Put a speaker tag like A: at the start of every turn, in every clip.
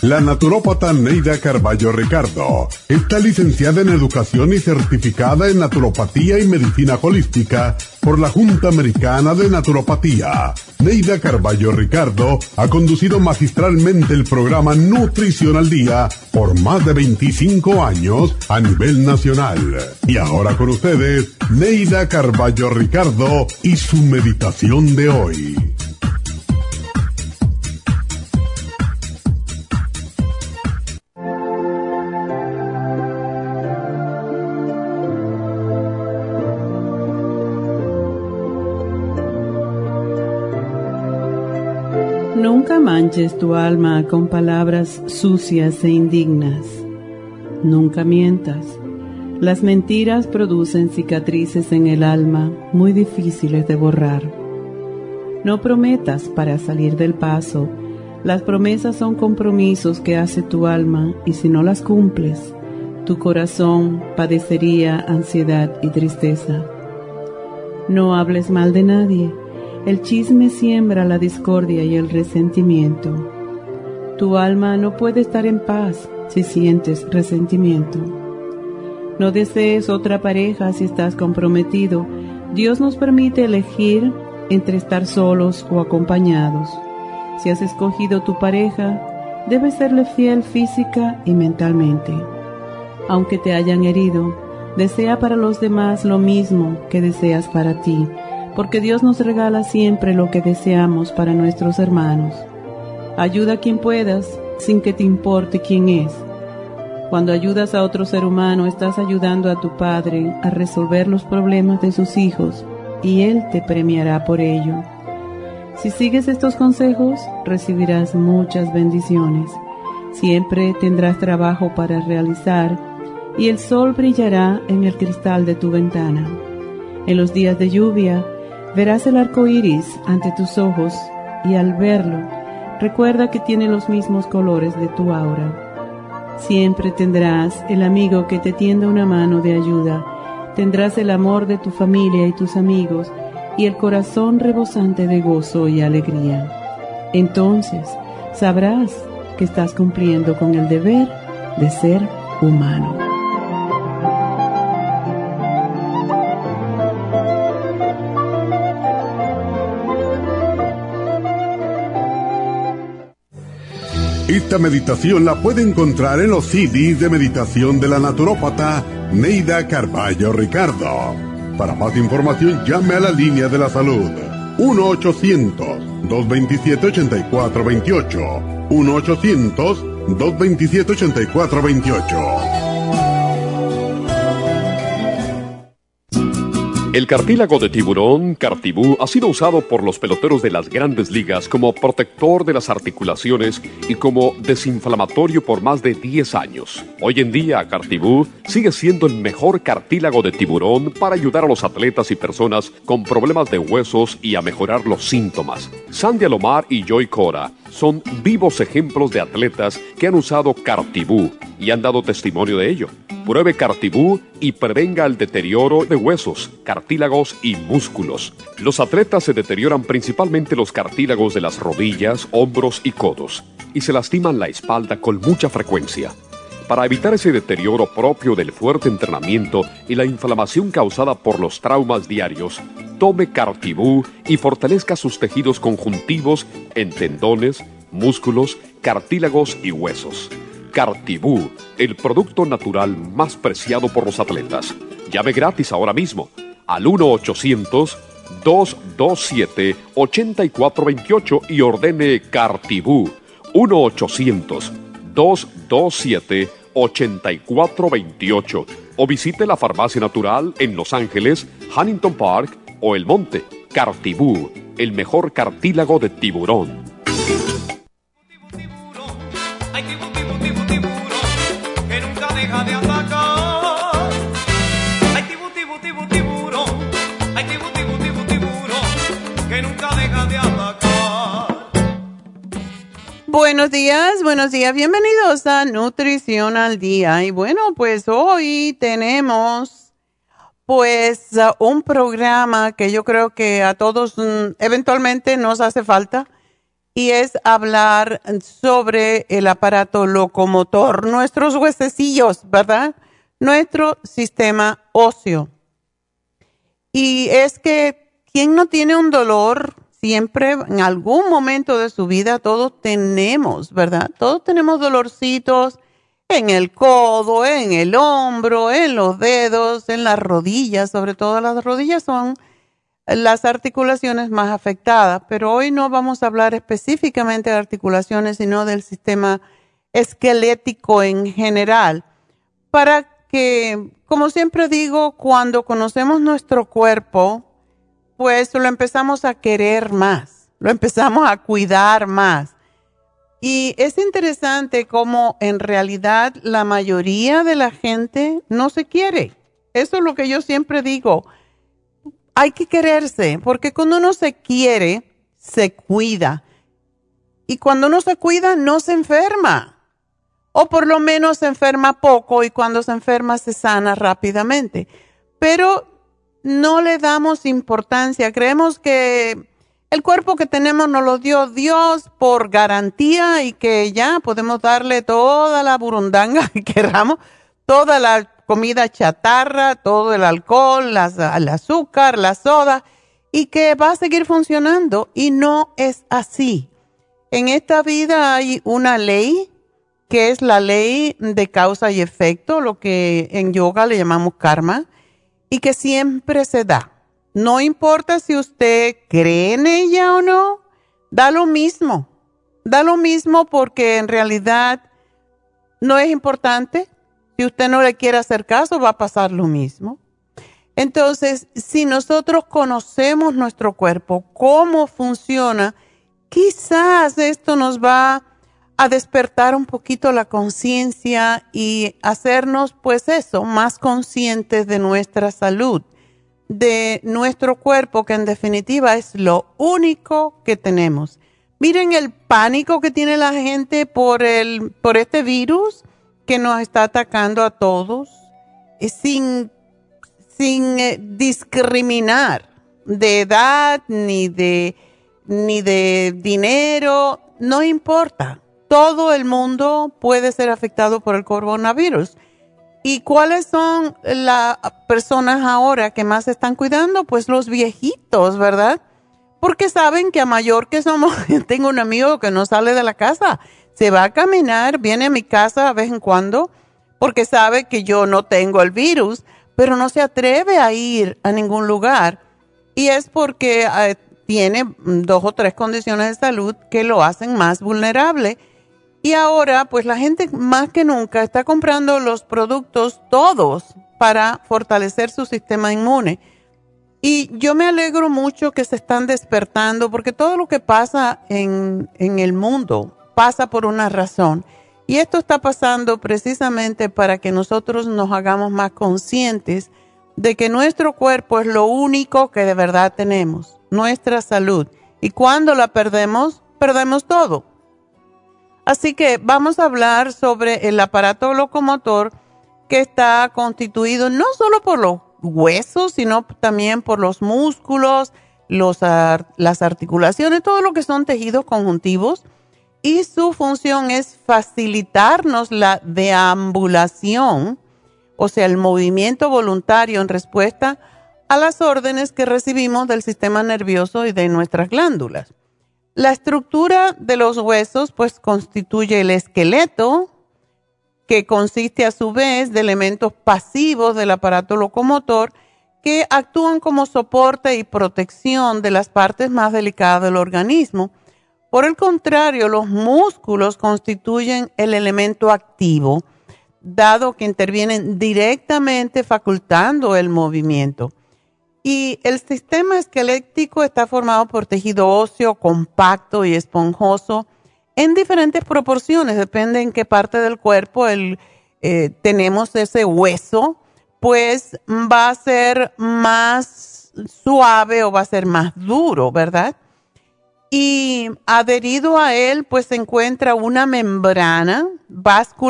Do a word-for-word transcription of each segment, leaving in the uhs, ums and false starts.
A: La naturópata Neida Carballo Ricardo está licenciada en Educación y certificada en Naturopatía y Medicina Holística por la Junta Americana de Naturopatía. Neida Carballo Ricardo ha conducido magistralmente el programa Nutrición al Día por más de veinticinco años a nivel nacional. Y ahora con ustedes, Neida Carballo Ricardo y su meditación de hoy.
B: Nunca manches tu alma con palabras sucias e indignas. Nunca mientas. Las mentiras producen cicatrices en el alma muy difíciles de borrar. No prometas para salir del paso. Las promesas son compromisos que hace tu alma y si no las cumples, tu corazón padecería ansiedad y tristeza. No hables mal de nadie. El chisme siembra la discordia y el resentimiento. Tu alma no puede estar en paz si sientes resentimiento. No desees otra pareja si estás comprometido. Dios nos permite elegir entre estar solos o acompañados. Si has escogido tu pareja, debes serle fiel física y mentalmente. Aunque te hayan herido, desea para los demás lo mismo que deseas para ti, porque Dios nos regala siempre lo que deseamos para nuestros hermanos. Ayuda a quien puedas, sin que te importe quién es. Cuando ayudas a otro ser humano, estás ayudando a tu Padre a resolver los problemas de sus hijos, y Él te premiará por ello. Si sigues estos consejos, recibirás muchas bendiciones. Siempre tendrás trabajo para realizar, y el sol brillará en el cristal de tu ventana. En los días de lluvia, verás el arco iris ante tus ojos y al verlo, recuerda que tiene los mismos colores de tu aura. Siempre tendrás el amigo que te tienda una mano de ayuda, tendrás el amor de tu familia y tus amigos y el corazón rebosante de gozo y alegría. Entonces sabrás que estás cumpliendo con el deber de ser humano.
A: Esta meditación la puede encontrar en los C Ds de meditación de la naturópata Neida Carballo Ricardo. Para más información, llame a la línea de la salud uno ochocientos, dos veintisiete, ochenta y cuatro veintiocho. uno ochocientos, dos veintisiete, ochenta y cuatro veintiocho.
C: El cartílago de tiburón, Cartibú, ha sido usado por los peloteros de las grandes ligas como protector de las articulaciones y como desinflamatorio por más de diez años. Hoy en día, Cartibú sigue siendo el mejor cartílago de tiburón para ayudar a los atletas y personas con problemas de huesos y a mejorar los síntomas. Sandy Alomar y Joy Cora son vivos ejemplos de atletas que han usado Cartibú y han dado testimonio de ello. Pruebe Cartibú y prevenga el deterioro de huesos, cartílagos y músculos. Los atletas se deterioran principalmente los cartílagos de las rodillas, hombros y codos, y se lastiman la espalda con mucha frecuencia. Para evitar ese deterioro propio del fuerte entrenamiento y la inflamación causada por los traumas diarios, tome Cartibú y fortalezca sus tejidos conjuntivos en tendones, músculos, cartílagos y huesos. Cartibú, el producto natural más preciado por los atletas. Llame gratis ahora mismo al uno ochocientos, dos dos siete, ocho cuatro dos ocho y ordene Cartibú. uno ochocientos, dos dos siete, ocho cuatro dos ocho o visite la Farmacia Natural en Los Ángeles, Huntington Park o El Monte. Cartibú, el mejor cartílago de tiburón.
D: Deja de atacar. Ay, tibu, tibu, tibu, tiburón. Ay, tibu, tibu, tibu, tiburón, que nunca deja de atacar.
B: Buenos días, buenos días. Bienvenidos a Nutrición al Día. Y bueno, pues hoy tenemos pues un programa que yo creo que a todos mm, eventualmente nos hace falta. y es hablar sobre el aparato locomotor, nuestros huesecillos, ¿verdad? Nuestro sistema óseo. Y es que, ¿quién no tiene un dolor? Siempre, en algún momento de su vida, todos tenemos, ¿verdad? Todos tenemos dolorcitos en el codo, en el hombro, en los dedos, en las rodillas. Sobre todo las rodillas son las articulaciones más afectadas, pero hoy no vamos a hablar específicamente de articulaciones, sino del sistema esquelético en general. Para que, como siempre digo, cuando conocemos nuestro cuerpo, pues lo empezamos a querer más, lo empezamos a cuidar más. Y es interesante cómo en realidad la mayoría de la gente no se quiere. Eso es lo que yo siempre digo. Hay que quererse, porque cuando uno se quiere, se cuida. Y cuando uno se cuida, no se enferma. O por lo menos se enferma poco y cuando se enferma se sana rápidamente. Pero no le damos importancia. Creemos que el cuerpo que tenemos nos lo dio Dios por garantía y que ya podemos darle toda la burundanga que queramos, toda la comida chatarra, todo el alcohol, las, el azúcar, la soda, y que va a seguir funcionando. Y no es así. En esta vida hay una ley que es la ley de causa y efecto, lo que en yoga le llamamos karma, y que siempre se da. No importa si usted cree en ella o no, da lo mismo. Da lo mismo porque en realidad no es importante. Si usted no le quiere hacer caso, va a pasar lo mismo. Entonces, si nosotros conocemos nuestro cuerpo, cómo funciona, quizás esto nos va a despertar un poquito la conciencia y hacernos, pues eso, más conscientes de nuestra salud, de nuestro cuerpo, que en definitiva es lo único que tenemos. Miren el pánico que tiene la gente por, el, por este virus que nos está atacando a todos, eh, sin, sin eh, discriminar de edad, ni de, ni de dinero, no importa. Todo el mundo puede ser afectado por el coronavirus. ¿Y cuáles son las personas ahora que más se están cuidando? Pues los viejitos, ¿verdad? Porque saben que a mayor que somos, tengo un amigo que no sale de la casa, se va a caminar, viene a mi casa de vez en cuando, porque sabe que yo no tengo el virus, pero no se atreve a ir a ningún lugar. Y es porque eh, tiene dos o tres condiciones de salud que lo hacen más vulnerable. Y ahora, pues la gente más que nunca está comprando los productos todos para fortalecer su sistema inmune. Y yo me alegro mucho que se están despertando, porque todo lo que pasa en, en el mundo pasa por una razón. Y esto está pasando precisamente para que nosotros nos hagamos más conscientes de que nuestro cuerpo es lo único que de verdad tenemos, nuestra salud. Y cuando la perdemos, perdemos todo. Así que vamos a hablar sobre el aparato locomotor, que está constituido no solo por los huesos, sino también por los músculos, los, las articulaciones, todo lo que son tejidos conjuntivos. Y su función es facilitarnos la deambulación, o sea, el movimiento voluntario en respuesta a las órdenes que recibimos del sistema nervioso y de nuestras glándulas. La estructura de los huesos, pues, constituye el esqueleto, que consiste a su vez de elementos pasivos del aparato locomotor que actúan como soporte y protección de las partes más delicadas del organismo. Por el contrario, los músculos constituyen el elemento activo, dado que intervienen directamente facultando el movimiento. Y el sistema esquelético está formado por tejido óseo compacto y esponjoso en diferentes proporciones. Depende en qué parte del cuerpo el, eh, tenemos ese hueso, pues va a ser más suave o va a ser más duro, ¿verdad? Y adherido a él, pues se encuentra una membrana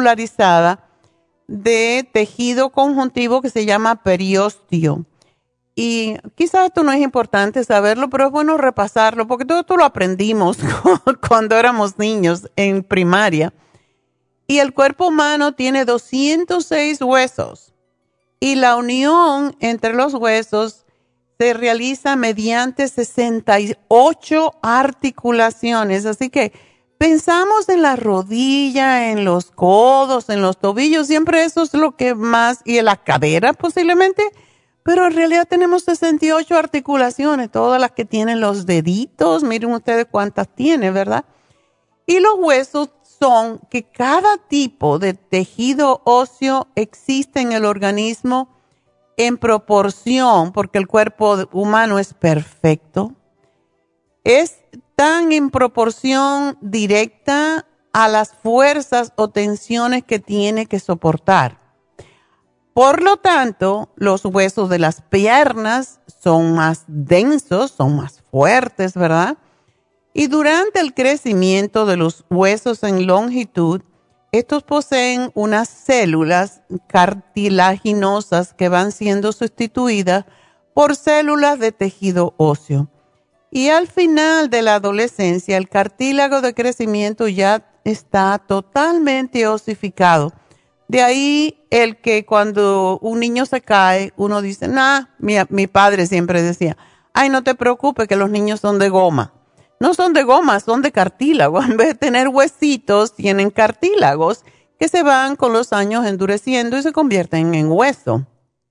B: vascularizada de tejido conjuntivo que se llama periósteo. Y quizás esto no es importante saberlo, pero es bueno repasarlo porque todo esto lo aprendimos cuando éramos niños en primaria. Y el cuerpo humano tiene doscientos seis huesos y la unión entre los huesos se realiza mediante sesenta y ocho articulaciones. Así que pensamos en la rodilla, en los codos, en los tobillos, siempre eso es lo que más, y en la cadera posiblemente, pero en realidad tenemos sesenta y ocho articulaciones, todas las que tienen los deditos, miren ustedes cuántas tiene, ¿verdad? Y los huesos son que cada tipo de tejido óseo existe en el organismo en proporción, porque el cuerpo humano es perfecto, es tan en proporción directa a las fuerzas o tensiones que tiene que soportar. Por lo tanto, los huesos de las piernas son más densos, son más fuertes, ¿verdad? Y durante el crecimiento de los huesos en longitud, estos poseen unas células cartilaginosas que van siendo sustituidas por células de tejido óseo. Y al final de la adolescencia, el cartílago de crecimiento ya está totalmente osificado. De ahí el que cuando un niño se cae, uno dice, nah, mi, mi padre siempre decía, ay, no te preocupes que los niños son de goma. No son de goma, son de cartílago. En vez de tener huesitos, tienen cartílagos que se van con los años endureciendo y se convierten en hueso.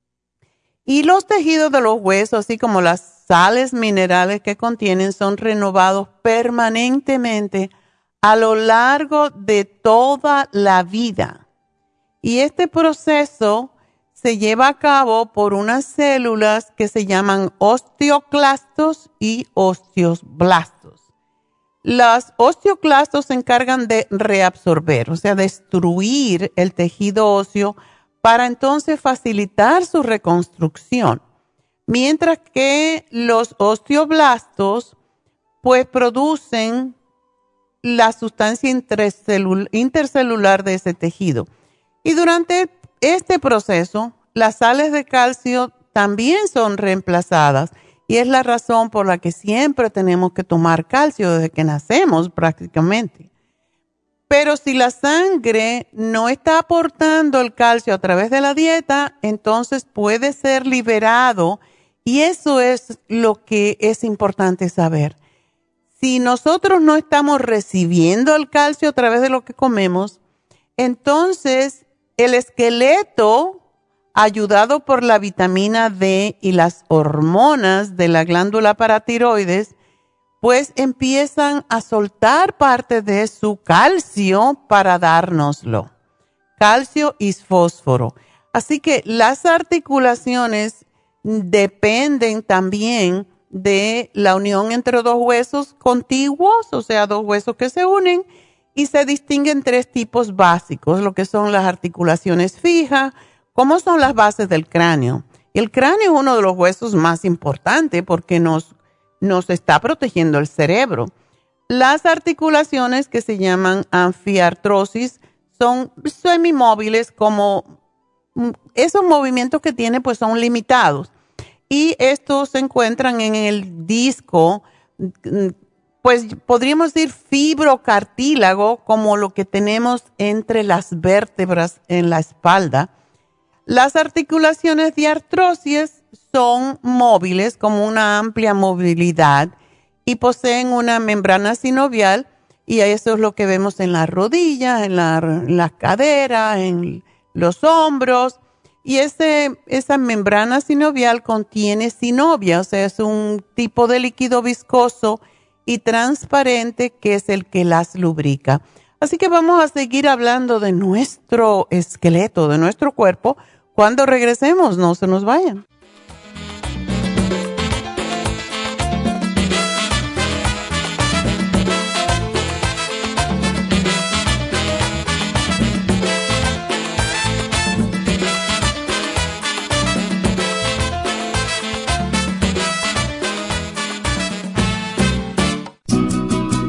B: Y los tejidos de los huesos, así como las sales minerales que contienen, son renovados permanentemente a lo largo de toda la vida. Y este proceso se lleva a cabo por unas células que se llaman osteoclastos y osteoblastos. Los osteoclastos se encargan de reabsorber, o sea, destruir el tejido óseo para entonces facilitar su reconstrucción. Mientras que los osteoblastos pues producen la sustancia intercelular de ese tejido. Y durante este proceso, las sales de calcio también son reemplazadas y es la razón por la que siempre tenemos que tomar calcio desde que nacemos prácticamente. Pero si la sangre no está aportando el calcio a través de la dieta, entonces puede ser liberado y eso es lo que es importante saber. Si nosotros no estamos recibiendo el calcio a través de lo que comemos, entonces el esqueleto, ayudado por la vitamina D y las hormonas de la glándula paratiroides, pues empiezan a soltar parte de su calcio para dárnoslo. Calcio y fósforo. Así que las articulaciones dependen también de la unión entre dos huesos contiguos, o sea, dos huesos que se unen, y se distinguen tres tipos básicos, lo que son las articulaciones fijas, como son las bases del cráneo. Y el cráneo es uno de los huesos más importantes porque nos, nos está protegiendo el cerebro. Las articulaciones que se llaman anfiartrosis son semimóviles, como esos movimientos que tiene pues son limitados. Y estos se encuentran en el disco, pues podríamos decir fibrocartílago, como lo que tenemos entre las vértebras en la espalda. Las articulaciones de artrosis son móviles, como una amplia movilidad, y poseen una membrana sinovial, y eso es lo que vemos en las rodillas, en la, en la cadera, en los hombros. Y ese, esa membrana sinovial contiene sinovia, o sea, es un tipo de líquido viscoso y transparente que es el que las lubrica. Así que vamos a seguir hablando de nuestro esqueleto, de nuestro cuerpo. Cuando regresemos, no se nos vayan.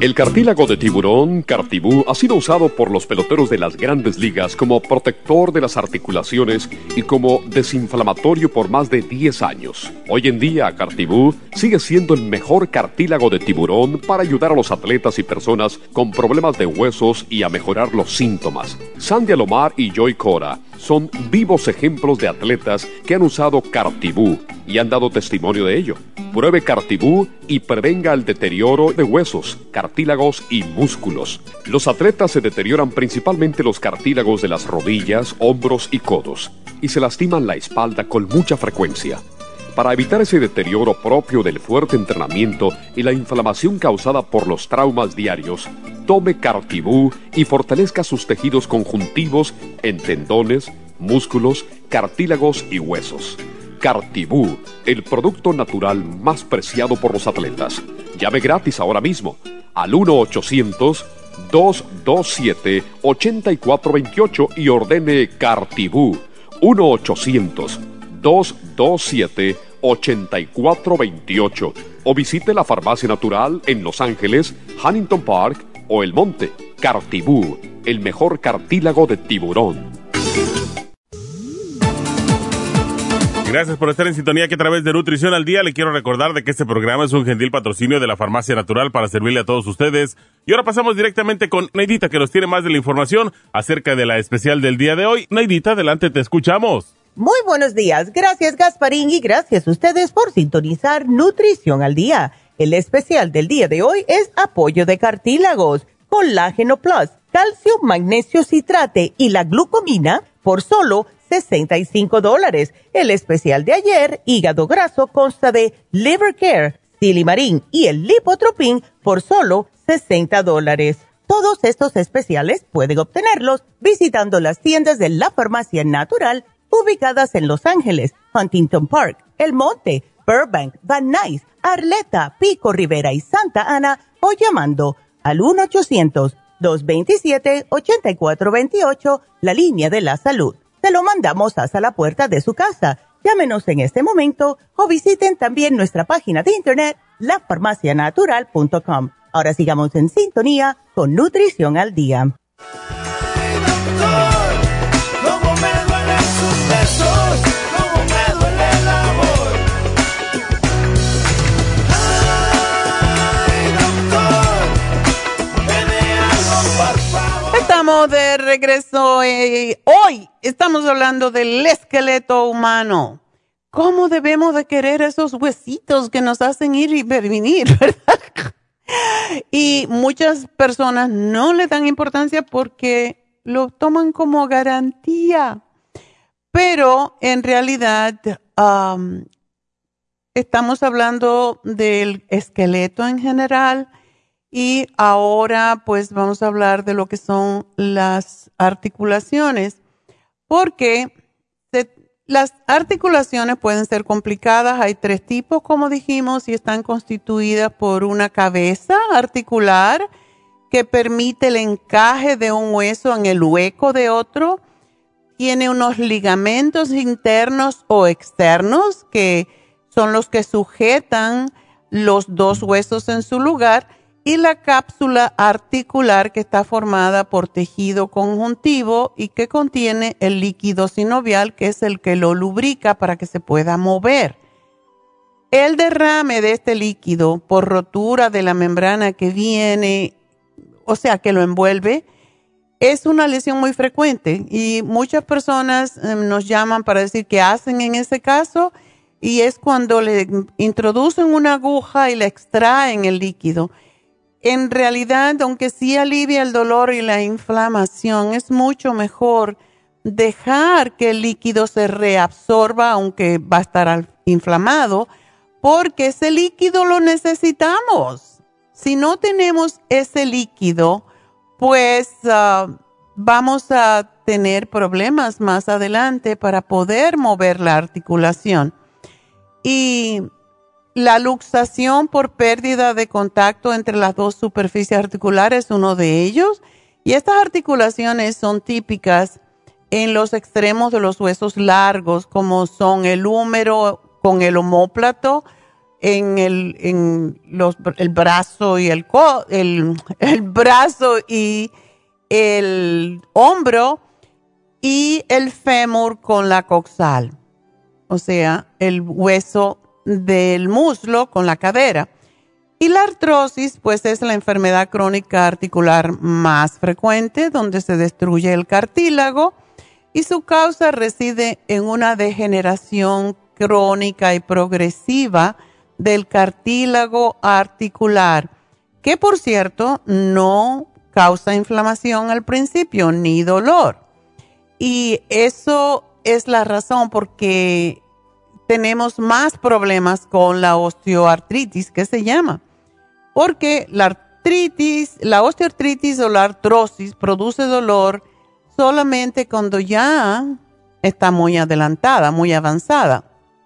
C: El cartílago de tiburón, Cartibú, ha sido usado por los peloteros de las grandes ligas como protector de las articulaciones y como desinflamatorio por más de diez años. Hoy en día, Cartibú sigue siendo el mejor cartílago de tiburón para ayudar a los atletas y personas con problemas de huesos y a mejorar los síntomas. Sandy Alomar y Joy Cora son vivos ejemplos de atletas que han usado Cartibú y han dado testimonio de ello. Pruebe Cartibú y prevenga el deterioro de huesos, cartílagos y músculos. Los atletas se deterioran principalmente los cartílagos de las rodillas, hombros y codos, y se lastiman la espalda con mucha frecuencia. Para evitar ese deterioro propio del fuerte entrenamiento y la inflamación causada por los traumas diarios, tome Cartibú y fortalezca sus tejidos conjuntivos en tendones, músculos, cartílagos y huesos. Cartibú, el producto natural más preciado por los atletas. Llame gratis ahora mismo al uno ochocientos, dos dos siete, ocho cuatro dos ocho y ordene Cartibú. uno ochocientos, dos dos siete, ocho cuatro dos ocho o visite la Farmacia Natural en Los Ángeles, Huntington Park o El Monte. Cartibú, el mejor cartílago de tiburón.
E: Gracias por estar en sintonía que a través de Nutrición al Día le quiero recordar de que este programa es un gentil patrocinio de la Farmacia Natural para servirle a todos ustedes. Y ahora pasamos directamente con Neidita, que nos tiene más de la información acerca de la especial del día de hoy. Neidita, adelante, te escuchamos.
F: Muy buenos días. Gracias, Gasparín, y gracias a ustedes por sintonizar Nutrición al Día. El especial del día de hoy es apoyo de cartílagos, colágeno plus, calcio, magnesio citrate y la glucomina por solo sesenta y cinco dólares. El especial de ayer, hígado graso, consta de Liver Care, Silimarín y el Lipotropin por solo sesenta dólares. Todos estos especiales pueden obtenerlos visitando las tiendas de la Farmacia Natural ubicadas en Los Ángeles, Huntington Park, El Monte, Burbank, Van Nuys, Arleta, Pico Rivera y Santa Ana o llamando al uno ochocientos, dos veintisiete, ochenta y cuatro veintiocho, la línea de la salud. Se lo mandamos hasta la puerta de su casa. Llámenos en este momento o visiten también nuestra página de internet, la farmacia natural punto com. Ahora sigamos en sintonía con Nutrición al Día. Estamos de regreso. Eh, hoy estamos hablando del esqueleto humano. ¿Cómo debemos de querer esos huesitos que nos hacen ir y venir, verdad? Y muchas personas no le dan importancia porque lo toman como garantía. Pero en realidad um, estamos hablando del esqueleto en general. Y ahora pues vamos a hablar de lo que son las articulaciones, porque se, las articulaciones pueden ser complicadas. Hay tres tipos, como dijimos, y están constituidas por una cabeza articular que permite el encaje de un hueso en el hueco de otro. Tiene unos ligamentos internos o externos que son los que sujetan los dos huesos en su lugar. Y la cápsula articular que está formada por tejido conjuntivo y que contiene el líquido sinovial, que es el que lo lubrica para que se pueda mover. El derrame de este líquido por rotura de la membrana que viene, o sea, que lo envuelve, es una lesión muy frecuente y muchas personas eh, nos llaman para decir qué hacen en ese caso, y es cuando le introducen una aguja y le extraen el líquido. En realidad, aunque sí alivia el dolor y la inflamación, es mucho mejor dejar que el líquido se reabsorba, aunque va a estar inflamado, porque ese líquido lo necesitamos. Si no tenemos ese líquido, pues uh, vamos a tener problemas más adelante para poder mover la articulación. Y la luxación por pérdida de contacto entre las dos superficies articulares es uno de ellos. Y estas articulaciones son típicas en los extremos de los huesos largos, como son el húmero con el omóplato, en el, en los, el brazo y el, co, el, el brazo y el hombro y el fémur con la coxal, o sea, el hueso del muslo con la cadera. Y la artrosis, pues, es la enfermedad crónica articular más frecuente, donde se destruye el cartílago y su causa reside en una degeneración crónica y progresiva del cartílago articular, que por cierto no causa inflamación al principio ni dolor. Y eso es la razón por qué tenemos más problemas con la osteoartritis, que se llama. Porque la artritis, la osteoartritis o la artrosis produce dolor solamente cuando ya está muy adelantada, muy avanzada.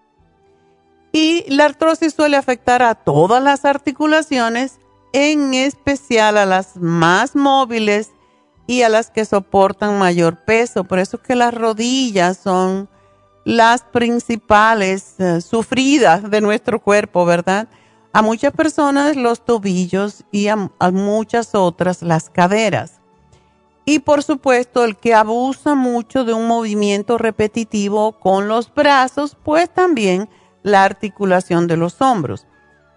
F: Y la artrosis suele afectar a todas las articulaciones, en especial a las más móviles y a las que soportan mayor peso. Por eso es que las rodillas son las principales uh, sufridas de nuestro cuerpo, ¿verdad? A muchas personas los tobillos y a, a muchas otras las caderas. Y por supuesto el que abusa mucho de un movimiento repetitivo con los brazos, pues también la articulación de los hombros.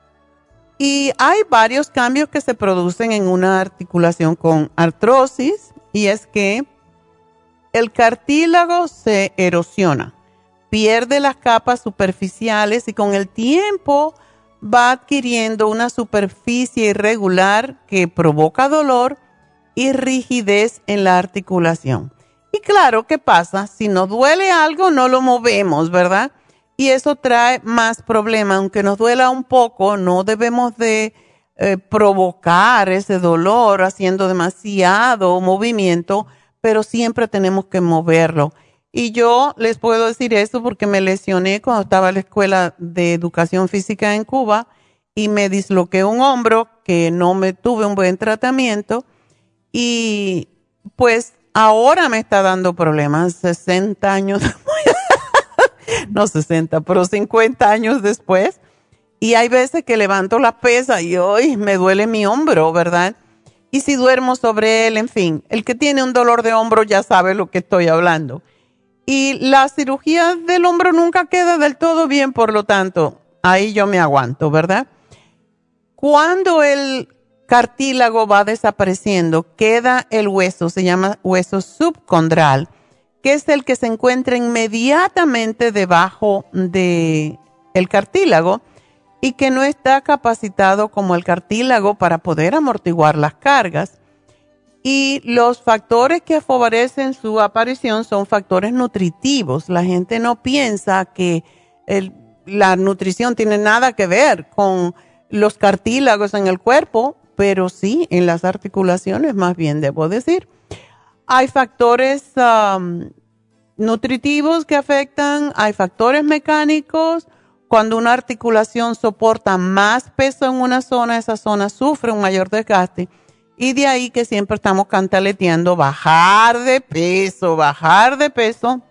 F: Y hay varios cambios que se producen en una articulación con artrosis, y es que el cartílago se erosiona, pierde las capas superficiales y con el tiempo va adquiriendo una superficie irregular que provoca dolor y rigidez en la articulación. Y claro, ¿qué pasa? Si nos duele algo, no lo movemos, ¿verdad? Y eso trae más problemas. Aunque nos duela un poco, no debemos de eh, provocar ese dolor haciendo demasiado movimiento, pero siempre tenemos que moverlo. Y yo les puedo decir eso porque me lesioné cuando estaba en la escuela de educación física en Cuba y me disloqué un hombro que no me tuve un buen tratamiento y pues ahora me está dando problemas sesenta años no sesenta, pero cincuenta años después, y hay veces que levanto la pesa y hoy me duele mi hombro, ¿verdad? Y si duermo sobre él, en fin, el que tiene un dolor de hombro ya sabe lo que estoy hablando. Y la cirugía del hombro nunca queda del todo bien, por lo tanto, ahí yo me aguanto, ¿verdad? Cuando el cartílago va desapareciendo, queda el hueso, se llama hueso subcondral, que es el que se encuentra inmediatamente debajo del cartílago y que no está capacitado como el cartílago para poder amortiguar las cargas. Y los factores que favorecen su aparición son factores nutritivos. La gente no piensa que el, la nutrición tiene nada que ver con los cartílagos en el cuerpo, pero sí en las articulaciones, más bien debo decir. Hay factores um, nutritivos que afectan, hay factores mecánicos. Cuando una articulación soporta más peso en una zona, esa zona sufre un mayor desgaste. Y de ahí que siempre estamos cantaleteando bajar de peso, bajar de peso,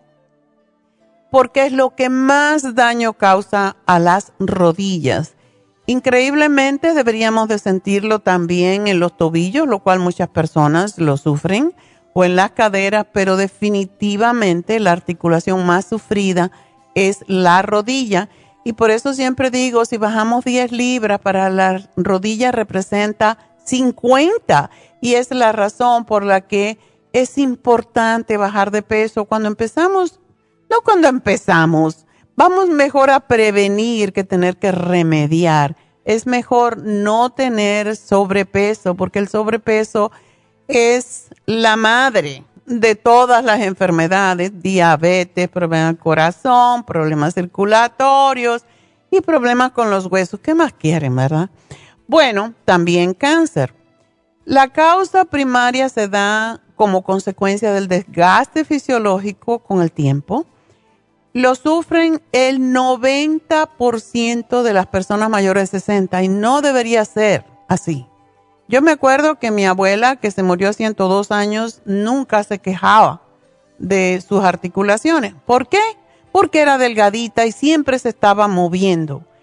F: porque es lo que más daño causa a las rodillas. Increíblemente deberíamos de sentirlo también en los tobillos, lo cual muchas personas lo sufren, o en las caderas, pero definitivamente la articulación más sufrida es la rodilla. Y por eso siempre digo, si bajamos diez libras, para la rodilla representa cincuenta, y es la razón por la que es importante bajar de peso cuando empezamos, no cuando empezamos, vamos mejor a prevenir que tener que remediar. Es mejor no tener sobrepeso, porque el sobrepeso es la madre de todas las enfermedades, diabetes, problemas del corazón, problemas circulatorios y problemas con los huesos. ¿Qué más quieren, verdad? Bueno, también cáncer. La causa primaria se da como consecuencia del desgaste fisiológico con el tiempo. Lo sufren el noventa por ciento de las personas mayores de sesenta y no debería ser así. Yo me acuerdo que mi abuela, que se murió a ciento dos años, nunca se quejaba de sus articulaciones. ¿Por qué? Porque era delgadita y siempre se estaba moviendo.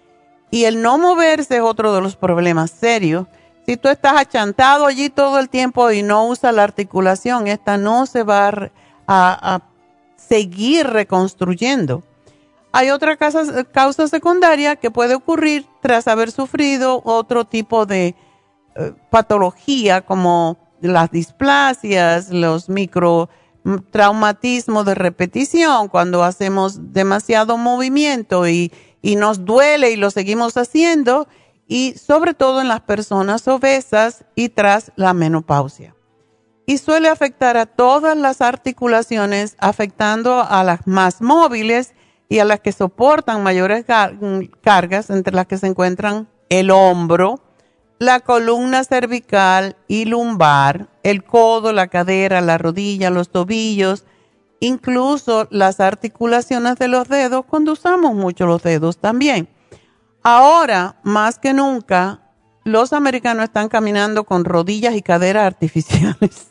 F: Y el no moverse es otro de los problemas serios. Si tú estás achantado allí todo el tiempo y no usas la articulación, esta no se va a, a, a seguir reconstruyendo. Hay otra causa, causa secundaria que puede ocurrir tras haber sufrido otro tipo de eh, patología como las displasias, los microtraumatismos de repetición, cuando hacemos demasiado movimiento y, y nos duele y lo seguimos haciendo, y sobre todo en las personas obesas y tras la menopausia. Y suele afectar a todas las articulaciones, afectando a las más móviles y a las que soportan mayores cargas, entre las que se encuentran el hombro, la columna cervical y lumbar, el codo, la cadera, la rodilla, los tobillos, incluso las articulaciones de los dedos, cuando usamos mucho los dedos también. Ahora, más que nunca, los americanos están caminando con rodillas y caderas artificiales.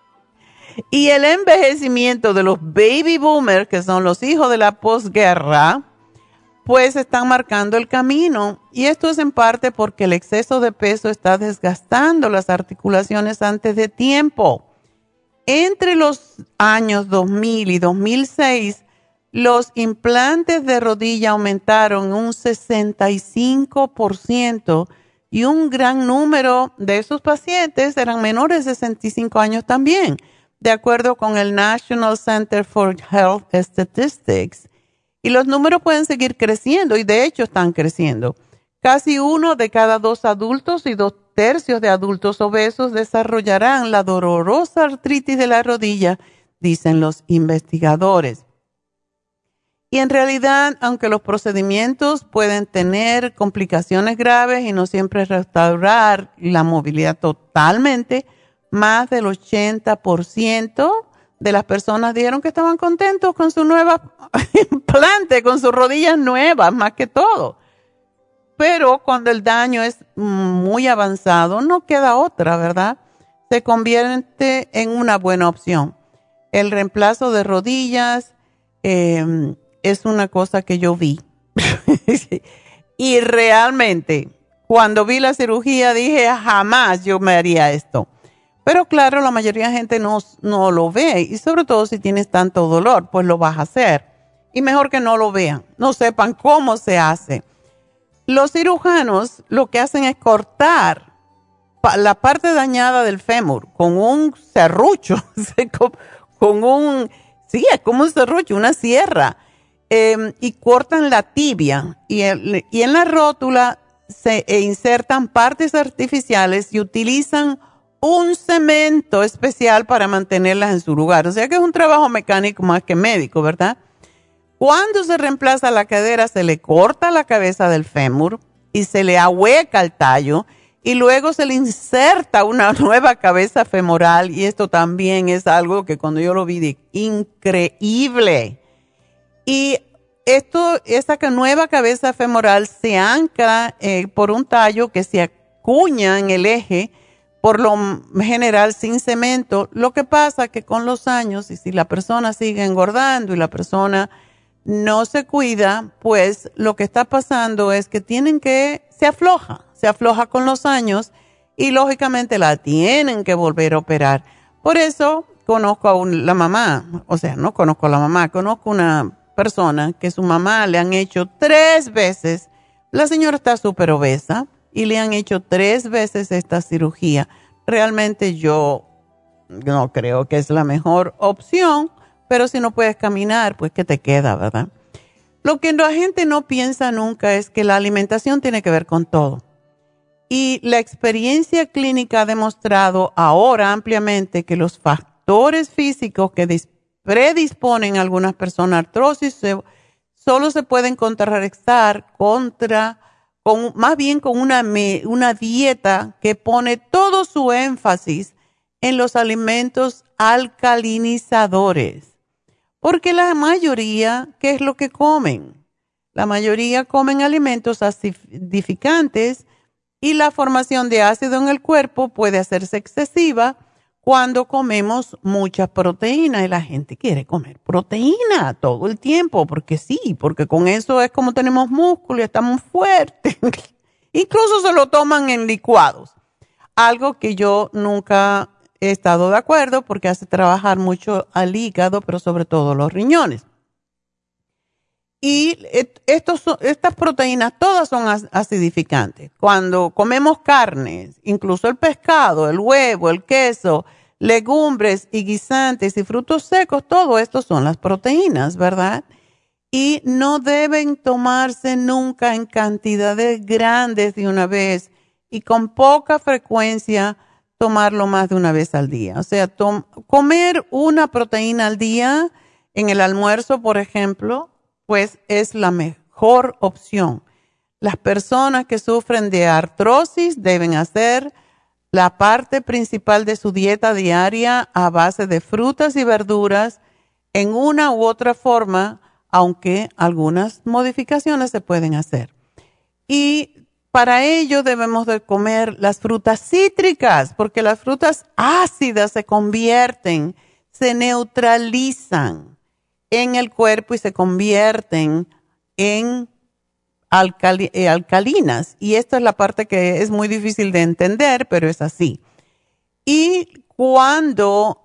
F: Y el envejecimiento de los baby boomers, que son los hijos de la posguerra, pues están marcando el camino. Y esto es en parte porque el exceso de peso está desgastando las articulaciones antes de tiempo. Entre los años dos mil y dos mil seis, los implantes de rodilla aumentaron un sesenta y cinco por ciento y un gran número de esos pacientes eran menores de sesenta y cinco años también, de acuerdo con el National Center for Health Statistics. Y los números pueden seguir creciendo y de hecho están creciendo. Casi uno de cada dos adultos y dos tercios de adultos obesos desarrollarán la dolorosa artritis de la rodilla, dicen los investigadores. Y en realidad, aunque los procedimientos pueden tener complicaciones graves y no siempre restaurar la movilidad totalmente, más del ochenta por ciento de las personas dijeron que estaban contentos con su nueva implante, con sus rodillas nuevas, más que todo. Pero cuando el daño es muy avanzado, no queda otra, ¿verdad? Se convierte en una buena opción. El reemplazo de rodillas eh, es una cosa que yo vi. Y realmente, cuando vi la cirugía, dije, jamás yo me haría esto. Pero claro, la mayoría de gente no, no lo ve. Y sobre todo si tienes tanto dolor, pues lo vas a hacer. Y mejor que no lo vean, no sepan cómo se hace. Los cirujanos lo que hacen es cortar la parte dañada del fémur con un serrucho, con un, sí, es como un serrucho, una sierra, eh, y cortan la tibia y, el, y en la rótula se e insertan partes artificiales y utilizan un cemento especial para mantenerlas en su lugar. O sea que es un trabajo mecánico más que médico, ¿verdad? Cuando se reemplaza la cadera, se le corta la cabeza del fémur y se le ahueca el tallo y luego se le inserta una nueva cabeza femoral y esto también es algo que cuando yo lo vi dije, increíble. Y esto, esta nueva cabeza femoral se ancla eh, por un tallo que se acuña en el eje, por lo general sin cemento. Lo que pasa que con los años, y si la persona sigue engordando y la persona no se cuida, pues lo que está pasando es que tienen que, se afloja, se afloja con los años y lógicamente la tienen que volver a operar. Por eso conozco a un, la mamá, o sea, no conozco a la mamá, conozco una persona que su mamá le han hecho tres veces, la señora está súper obesa y le han hecho tres veces esta cirugía. Realmente yo no creo que es la mejor opción, pero si no puedes caminar, pues ¿qué te queda, verdad? Lo que la gente no piensa nunca es que la alimentación tiene que ver con todo. Y la experiencia clínica ha demostrado ahora ampliamente que los factores físicos que predisponen a algunas personas a artrosis se, solo se pueden contrarrestar contra, con, más bien con una, una dieta que pone todo su énfasis en los alimentos alcalinizadores. Porque la mayoría, ¿qué es lo que comen? La mayoría comen alimentos acidificantes y la formación de ácido en el cuerpo puede hacerse excesiva cuando comemos mucha proteína y la gente quiere comer proteína todo el tiempo, porque sí, porque con eso es como tenemos músculo y estamos fuertes. Incluso se lo toman en licuados, algo que yo nunca he estado de acuerdo porque hace trabajar mucho al hígado, pero sobre todo los riñones. Y estos, estas proteínas todas son acidificantes. Cuando comemos carnes, incluso el pescado, el huevo, el queso, legumbres y guisantes y frutos secos, todo esto son las proteínas, ¿verdad? Y no deben tomarse nunca en cantidades grandes de una vez y con poca frecuencia tomarlo más de una vez al día. O sea, comer una proteína al día en el almuerzo, por ejemplo, pues es la mejor opción. Las personas que sufren de artrosis deben hacer la parte principal de su dieta diaria a base de frutas y verduras en una u otra forma, aunque algunas modificaciones se pueden hacer. Y para ello debemos de comer las frutas cítricas, porque las frutas ácidas se convierten, se neutralizan en el cuerpo y se convierten en alcali- eh, alcalinas. Y esta es la parte que es muy difícil de entender, pero es así. Y cuando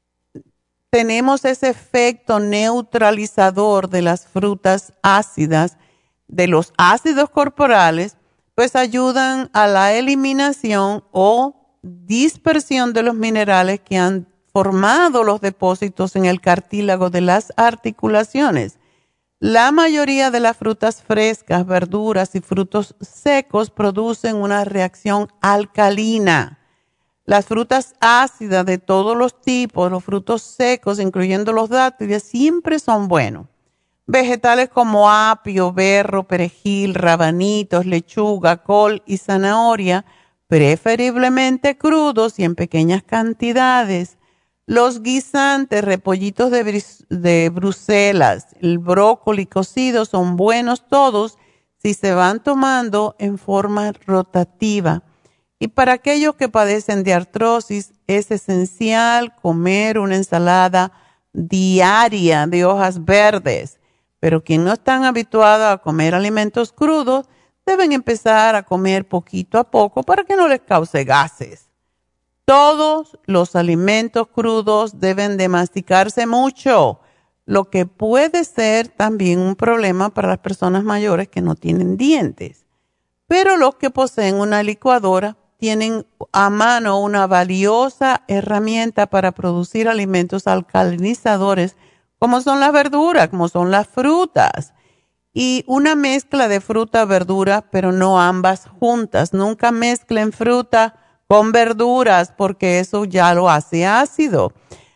F: tenemos ese efecto neutralizador de las frutas ácidas, de los ácidos corporales, pues ayudan a la eliminación o dispersión de los minerales que han formado los depósitos en el cartílago de las articulaciones. La mayoría de las frutas frescas, verduras y frutos secos producen una reacción alcalina. Las frutas ácidas de todos los tipos, los frutos secos, incluyendo los dátiles, siempre son buenos. Vegetales como apio, berro, perejil, rabanitos, lechuga, col y zanahoria, preferiblemente crudos y en pequeñas cantidades. Los guisantes, repollitos de, bris- de Bruselas, el brócoli cocido son buenos todos si se van tomando en forma rotativa. Y para aquellos que padecen de artrosis es esencial comer una ensalada diaria de hojas verdes. Pero quienes no están habituados a comer alimentos crudos deben empezar a comer poquito a poco para que no les cause gases. Todos los alimentos crudos deben de masticarse mucho, lo que puede ser también un problema para las personas mayores que no tienen dientes. Pero los que poseen una licuadora tienen a mano una valiosa herramienta para producir alimentos alcalinizadores, como son las verduras, como son las frutas. Y una mezcla de fruta, verdura, pero no ambas juntas. Nunca mezclen fruta con verduras, porque eso ya lo hace ácido.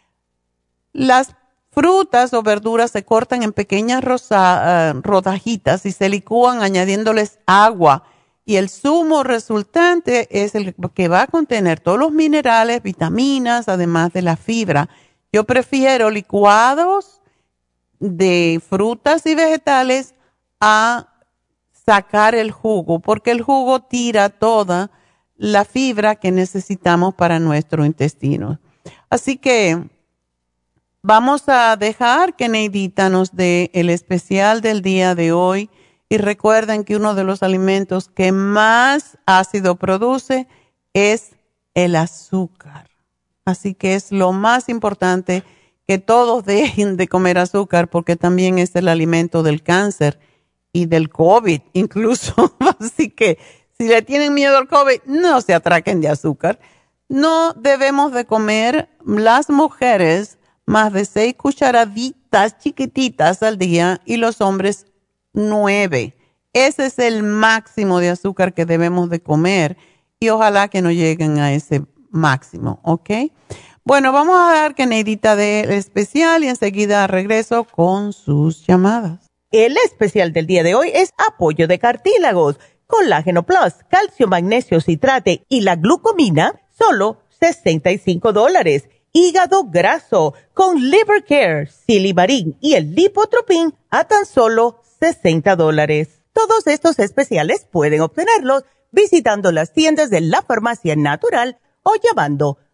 F: Las frutas o verduras se cortan en pequeñas rosa, uh, rodajitas y se licúan añadiéndoles agua. Y el zumo resultante es el que va a contener todos los minerales, vitaminas, además de la fibra. Yo prefiero licuados de frutas y vegetales a sacar el jugo, porque el jugo tira toda la fibra que necesitamos para nuestro intestino. Así que vamos a dejar que Neidita nos dé el especial del día de hoy. Y recuerden que uno de los alimentos que más ácido produce es el azúcar. Así que es lo más importante que todos dejen de comer azúcar, porque también es el alimento del cáncer y del COVID incluso. Así que si le tienen miedo al COVID, no se atraquen de azúcar. No debemos de comer las mujeres más de seis cucharaditas chiquititas al día y los hombres nueve. Ese es el máximo de azúcar que debemos de comer y ojalá que no lleguen a ese máximo, ¿ok? Bueno, vamos a dar que Neidita dé el especial y enseguida regreso con sus llamadas.
G: El especial del día de hoy es apoyo de cartílagos, colágeno plus, calcio, magnesio, citrate y la glucomina, solo sesenta y cinco dólares. Hígado graso con Liver Care, Silimarín y el Lipotropin a tan solo sesenta dólares. Todos estos especiales pueden obtenerlos visitando las tiendas de la Farmacia Natural o llamando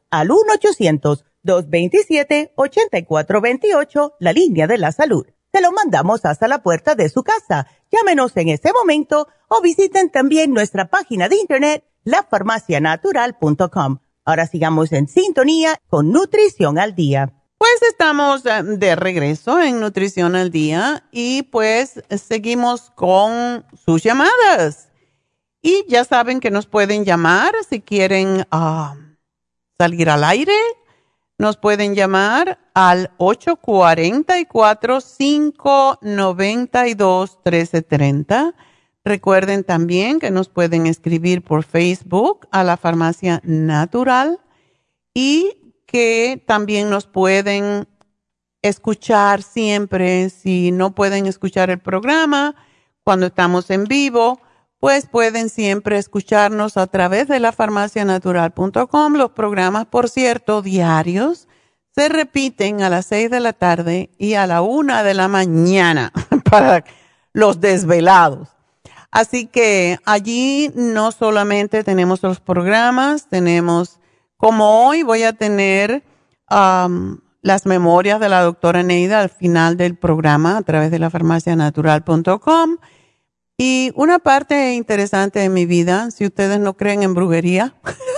G: al uno ochocientos, dos veintisiete, ochenta y cuatro veintiocho, la línea de la salud. Se lo mandamos hasta la puerta de su casa. Llámenos en ese momento o visiten también nuestra página de internet, la farmacia natural punto com. Ahora sigamos en sintonía con Nutrición al Día.
F: Pues estamos de regreso en Nutrición al Día y pues seguimos con sus llamadas. Y ya saben que nos pueden llamar si quieren uh, salir al aire. Nos pueden llamar al ocho cuatro cuatro, cinco nueve dos, uno tres tres cero. Recuerden también que nos pueden escribir por Facebook a la Farmacia Natural y que también nos pueden escuchar siempre. Si no pueden escuchar el programa cuando estamos en vivo, pues pueden siempre escucharnos a través de la farmacia natural punto com. Los programas, por cierto, diarios, se repiten a las seis de la tarde y a la una de la mañana para los desvelados. Así que allí no solamente tenemos los programas, tenemos, como hoy voy a tener um, las memorias de la doctora Neida al final del programa a través de la farmacia natural punto com. Y una parte interesante de mi vida, si ustedes no creen en brujería,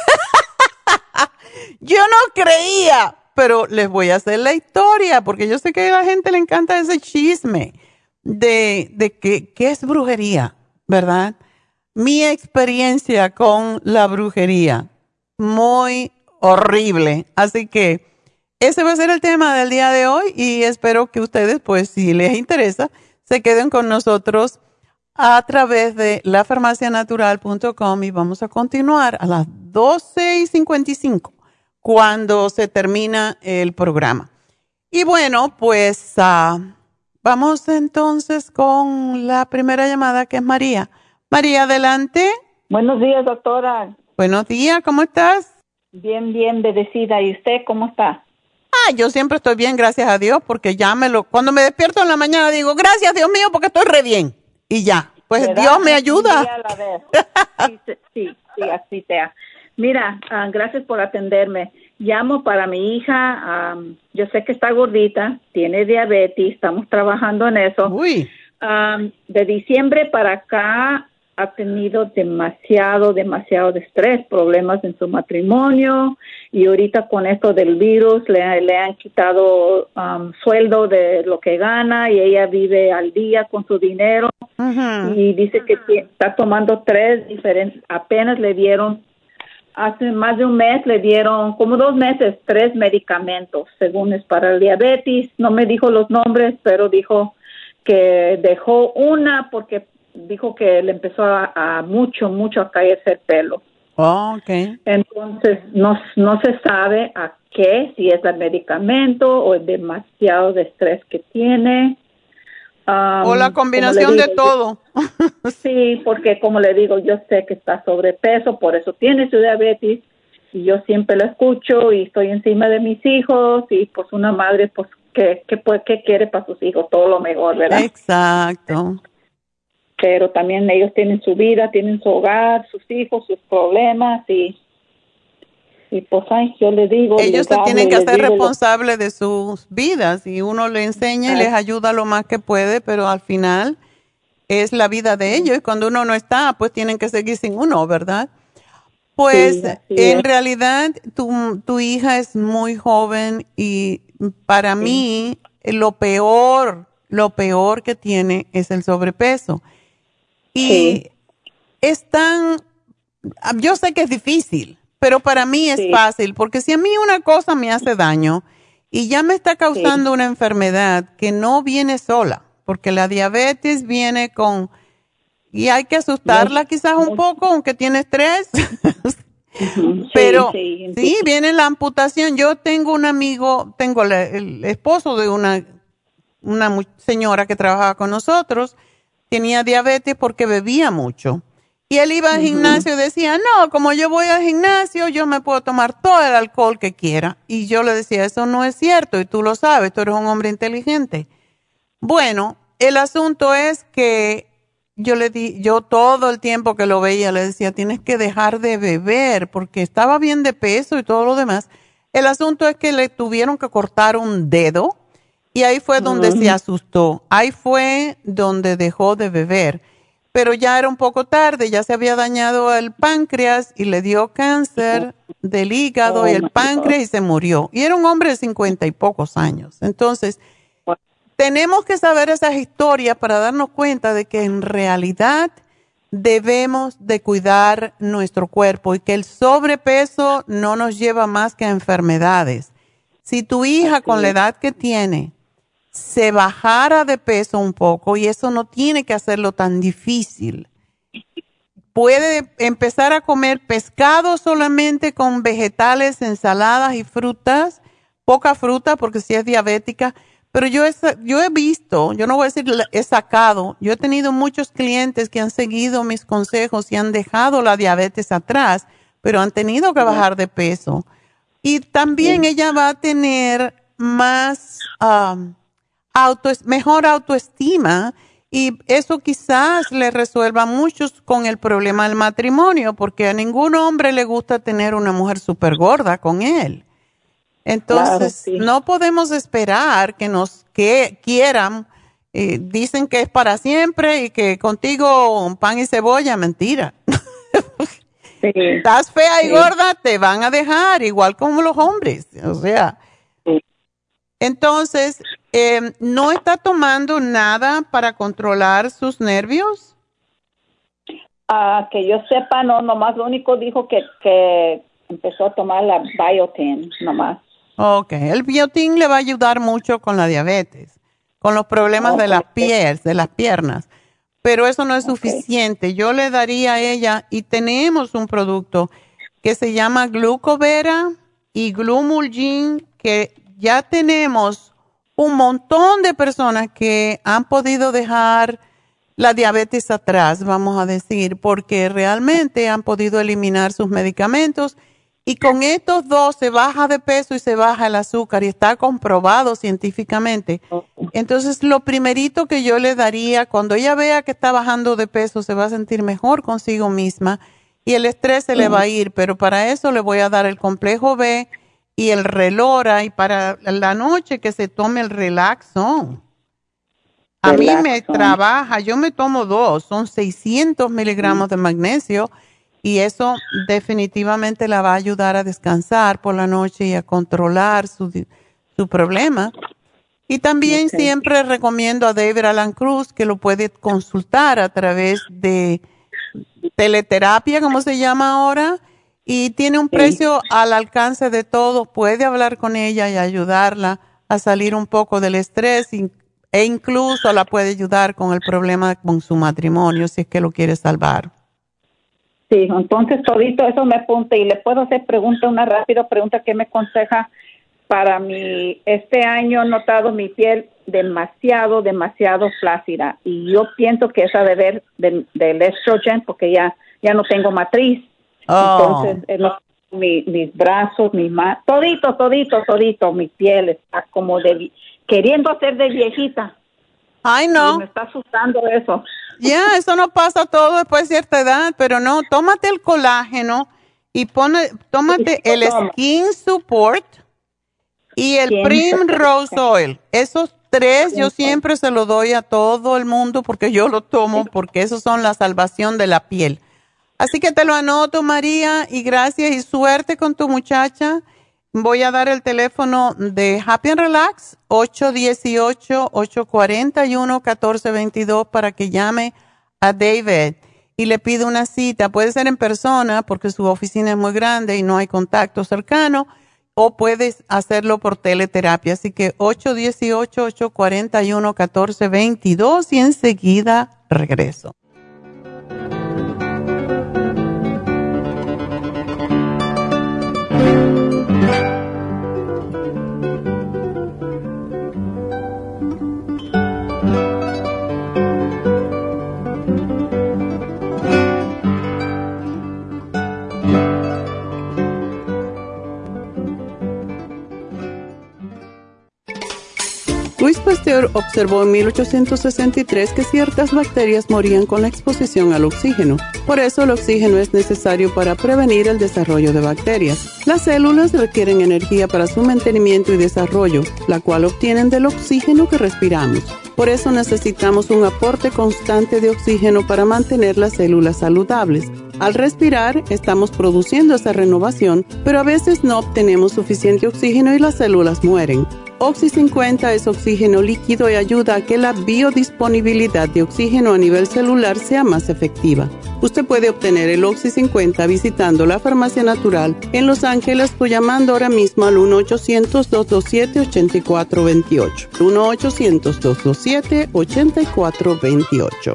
F: yo no creía, pero les voy a hacer la historia, porque yo sé que a la gente le encanta ese chisme de, de que, qué es brujería, ¿verdad? Mi experiencia con la brujería, muy horrible. Así que ese va a ser el tema del día de hoy y espero que ustedes, pues si les interesa, se queden con nosotros a través de la farmacia natural punto com y vamos a continuar a las doce y cincuenta y cinco cuando se termina el programa. Y bueno, pues uh, vamos entonces con la primera llamada, que es María. María, adelante.
H: Buenos días, doctora.
F: Buenos días, ¿cómo estás?
H: Bien, bien, bendecida. ¿Y usted cómo está?
F: Ah, yo siempre estoy bien, gracias a Dios, porque ya me lo... Cuando me despierto en la mañana digo, gracias Dios mío, porque estoy re bien. Y ya, pues ¿verdad? Dios me ayuda.
H: Un día a la vez. Sí, sí, sí, así sea. Mira, uh, gracias por atenderme. Llamo para mi hija, um, yo sé que está gordita, tiene diabetes, estamos trabajando en eso.
F: Uy.
H: Um, de diciembre para acá ha tenido demasiado, demasiado de estrés, problemas en su matrimonio y ahorita con esto del virus le, le han quitado um, sueldo de lo que gana y ella vive al día con su dinero. Uh-huh. Y dice que t- está tomando tres diferentes, apenas le dieron, hace más de un mes le dieron, como dos meses, tres medicamentos, según es para el diabetes. No me dijo los nombres, pero dijo que dejó una porque dijo que le empezó a, a mucho, mucho a caerse el pelo.
F: Oh, okay.
H: Entonces, no, no se sabe a qué, si es el medicamento o es demasiado de estrés que tiene. Um,
F: o la combinación
H: digo,
F: de todo.
H: Yo, sí, porque como le digo, yo sé que está sobrepeso, por eso tiene su diabetes, y yo siempre la escucho y estoy encima de mis hijos, y pues una madre, pues, ¿qué, qué, pues, qué quiere para sus hijos? Todo lo mejor, ¿verdad?
F: Exacto.
H: Pero también ellos tienen su vida, tienen su hogar, sus hijos, sus problemas, y, y pues, ay, yo les digo...
F: Ellos se
H: hablo,
F: tienen que hacer
H: digo,
F: responsables de sus vidas, y uno le enseña y les ayuda lo más que puede, pero al final es la vida de ellos, y cuando uno no está, pues tienen que seguir sin uno, ¿verdad? Pues, sí, en es. realidad, tu, tu hija es muy joven, y para sí. mí, lo peor, lo peor que tiene es el sobrepeso. Y sí. es tan, yo sé que es difícil, pero para mí es sí. fácil, porque si a mí una cosa me hace daño y ya me está causando sí. una enfermedad que no viene sola, porque la diabetes viene con, y hay que asustarla quizás un poco, aunque tiene estrés, uh-huh. pero sí, sí. sí, viene la amputación. Yo tengo un amigo, tengo la, el esposo de una, una señora que trabajaba con nosotros, tenía diabetes porque bebía mucho. Y él iba al uh-huh. gimnasio y decía, no, como yo voy al gimnasio, yo me puedo tomar todo el alcohol que quiera. Y yo le decía, eso no es cierto, y tú lo sabes, tú eres un hombre inteligente. Bueno, el asunto es que yo le di, yo todo el tiempo que lo veía le decía, tienes que dejar de beber porque estaba bien de peso y todo lo demás. El asunto es que le tuvieron que cortar un dedo y ahí fue donde se asustó. Ahí fue donde dejó de beber. Pero ya era un poco tarde, ya se había dañado el páncreas y le dio cáncer del hígado y el páncreas y se murió. Y era un hombre de cincuenta y pocos años. Entonces, tenemos que saber esas historias para darnos cuenta de que en realidad debemos de cuidar nuestro cuerpo y que el sobrepeso no nos lleva más que a enfermedades. Si tu hija con la edad que tiene se bajara de peso un poco, y eso no tiene que hacerlo tan difícil, puede empezar a comer pescado solamente con vegetales, ensaladas y frutas, poca fruta porque si es diabética, pero yo he, yo he visto, yo no voy a decir he sacado, yo he tenido muchos clientes que han seguido mis consejos y han dejado la diabetes atrás, pero han tenido que bajar de peso. Y también ella va a tener más... Um, Auto, mejor autoestima y eso quizás le resuelva a muchos con el problema del matrimonio porque a ningún hombre le gusta tener una mujer súper gorda con él. Entonces, claro, sí. No podemos esperar que nos que quieran, eh, dicen que es para siempre y que contigo pan y cebolla, mentira. Sí. Estás fea y sí. gorda, te van a dejar igual como los hombres, o sea... Entonces, eh, ¿no está tomando nada para controlar sus nervios?
H: Ah, que yo sepa, no, nomás lo único dijo que, que empezó a tomar la Biotin, nomás.
F: Ok, el Biotin le va a ayudar mucho con la diabetes, con los problemas okay. de las pies, de las piernas, pero eso no es okay. suficiente. Yo le daría a ella, y tenemos un producto que se llama Glucovera y Glumulgin, que ya tenemos un montón de personas que han podido dejar la diabetes atrás, vamos a decir, porque realmente han podido eliminar sus medicamentos y con estos dos se baja de peso y se baja el azúcar y está comprobado científicamente. Entonces, lo primerito que yo le daría, cuando ella vea que está bajando de peso, se va a sentir mejor consigo misma y el estrés se le va a ir, pero para eso le voy a dar el complejo B y el Relora, y para la noche que se tome el Relaxon. A mí me trabaja, yo me tomo dos, son seiscientos miligramos de magnesio y eso definitivamente la va a ayudar a descansar por la noche y a controlar su, su problema. Y también okay. siempre recomiendo a David Alan Cruz que lo puede consultar a través de teleterapia, como se llama ahora, y tiene un precio sí. al alcance de todos. Puede hablar con ella y ayudarla a salir un poco del estrés y, e incluso la puede ayudar con el problema con su matrimonio si es que lo quiere salvar.
H: Sí, entonces todito eso me apunta y le puedo hacer pregunta, una rápida pregunta que me aconseja para mi, este año he notado mi piel demasiado, demasiado flácida y yo pienso que es a deber de, del estrogen porque ya, ya no tengo matriz. Oh. Entonces, eh, no, mi, mis brazos, mis manos, todito, todito, todito, mi piel está como de, queriendo ser de viejita.
F: Ay, no.
H: Y me está asustando eso.
F: Ya, yeah, eso no pasa todo después de cierta edad, pero no, tómate el colágeno y pone, tómate el tomo? Skin Support y el Primrose Oil. Esos tres yo siempre se los doy a todo el mundo porque yo lo tomo, porque esos son la salvación de la piel. Así que te lo anoto, María, y gracias y suerte con tu muchacha. Voy a dar el teléfono de Happy and Relax, ocho uno ocho, ocho cuatro uno, uno cuatro dos dos, para que llame a David y le pide una cita. Puede ser en persona porque su oficina es muy grande y no hay contacto cercano, o puedes hacerlo por teleterapia. Así que ocho uno ocho, ocho cuatro uno, uno cuatro dos dos y enseguida regreso.
B: Luis Pasteur observó en mil ochocientos sesenta y tres que ciertas bacterias morían con la exposición al oxígeno. Por eso el oxígeno es necesario para prevenir el desarrollo de bacterias. Las células requieren energía para su mantenimiento y desarrollo, la cual obtienen del oxígeno que respiramos. Por eso necesitamos un aporte constante de oxígeno para mantener las células saludables. Al respirar, estamos produciendo esa renovación, pero a veces no obtenemos suficiente oxígeno y las células mueren. Oxy cincuenta es oxígeno líquido y ayuda a que la biodisponibilidad de oxígeno a nivel celular sea más efectiva. Usted puede obtener el Oxy cincuenta visitando la Farmacia Natural en Los Ángeles o llamando ahora mismo al uno ochocientos, dos dos siete, ocho cuatro dos ocho. uno ochocientos, dos dos siete, ocho cuatro dos ocho.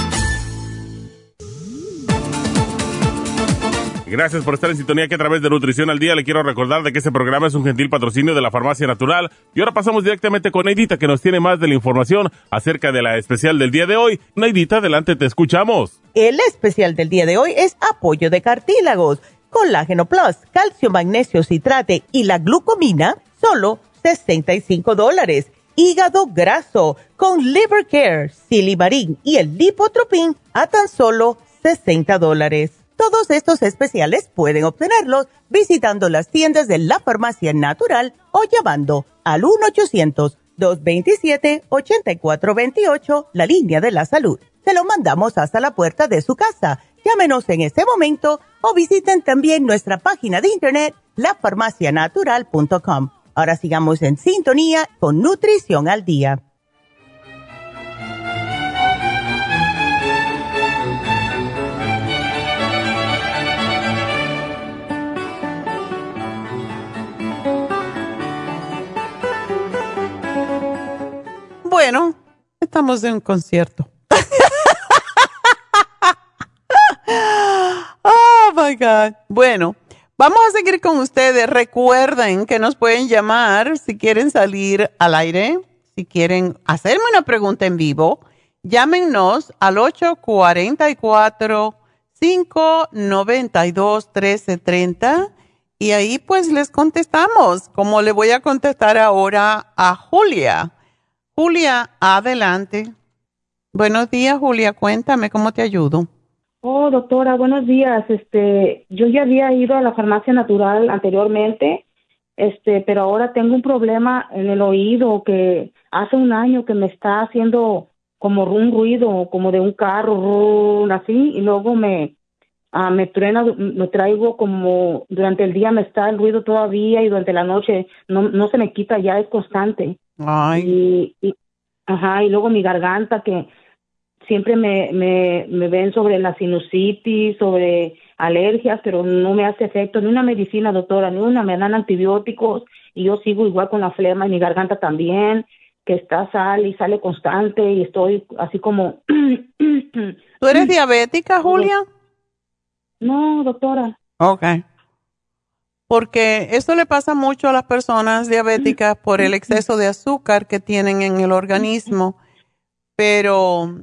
E: Gracias por estar en sintonía que a través de Nutrición al Día le quiero recordar de que este programa es un gentil patrocinio de la Farmacia Natural. Y ahora pasamos directamente con Neidita, que nos tiene más de la información acerca de la especial del día de hoy. Neidita, adelante, te escuchamos.
G: El especial del día de hoy es apoyo de cartílagos, colágeno plus, calcio, magnesio, citrate y la glucomina, solo sesenta y cinco dólares. Hígado graso con Liver Care, Silimarín y el Lipotropin a tan solo sesenta dólares. Todos estos especiales pueden obtenerlos visitando las tiendas de la Farmacia Natural o llamando al uno ochocientos, dos dos siete, ocho cuatro dos ocho, la línea de la salud. Se lo mandamos hasta la puerta de su casa. Llámenos en este momento o visiten también nuestra página de internet, la farmacia natural punto com. Ahora sigamos en sintonía con Nutrición al Día.
F: Bueno, estamos en un concierto. Oh, my God. Bueno, vamos a seguir con ustedes. Recuerden que nos pueden llamar si quieren salir al aire, si quieren hacerme una pregunta en vivo. Llámenos al ocho cuatro cuatro, cinco nueve dos, uno tres tres cero y ahí pues les contestamos, como le voy a contestar ahora a Julia. Julia, adelante. Buenos días, Julia. Cuéntame, ¿cómo te ayudo?
I: Oh, doctora, buenos días. Este, yo ya había ido a la Farmacia Natural anteriormente, este, pero ahora tengo un problema en el oído que hace un año que me está haciendo como un ruido, como de un carro, así, y luego me, uh, me truena, me traigo como, durante el día me está el ruido todavía y durante la noche no, no se me quita, ya es constante.
F: Ay.
I: Y, y, ajá, y luego mi garganta que siempre me, me, me ven sobre la sinusitis, sobre alergias, pero no me hace efecto ni una medicina, doctora, ni una, me dan antibióticos y yo sigo igual con la flema y mi garganta también, que está sale y sale constante y estoy así como...
F: ¿Tú eres diabética, Julia?
I: No, doctora.
F: Okay. Porque eso le pasa mucho a las personas diabéticas por el exceso de azúcar que tienen en el organismo, pero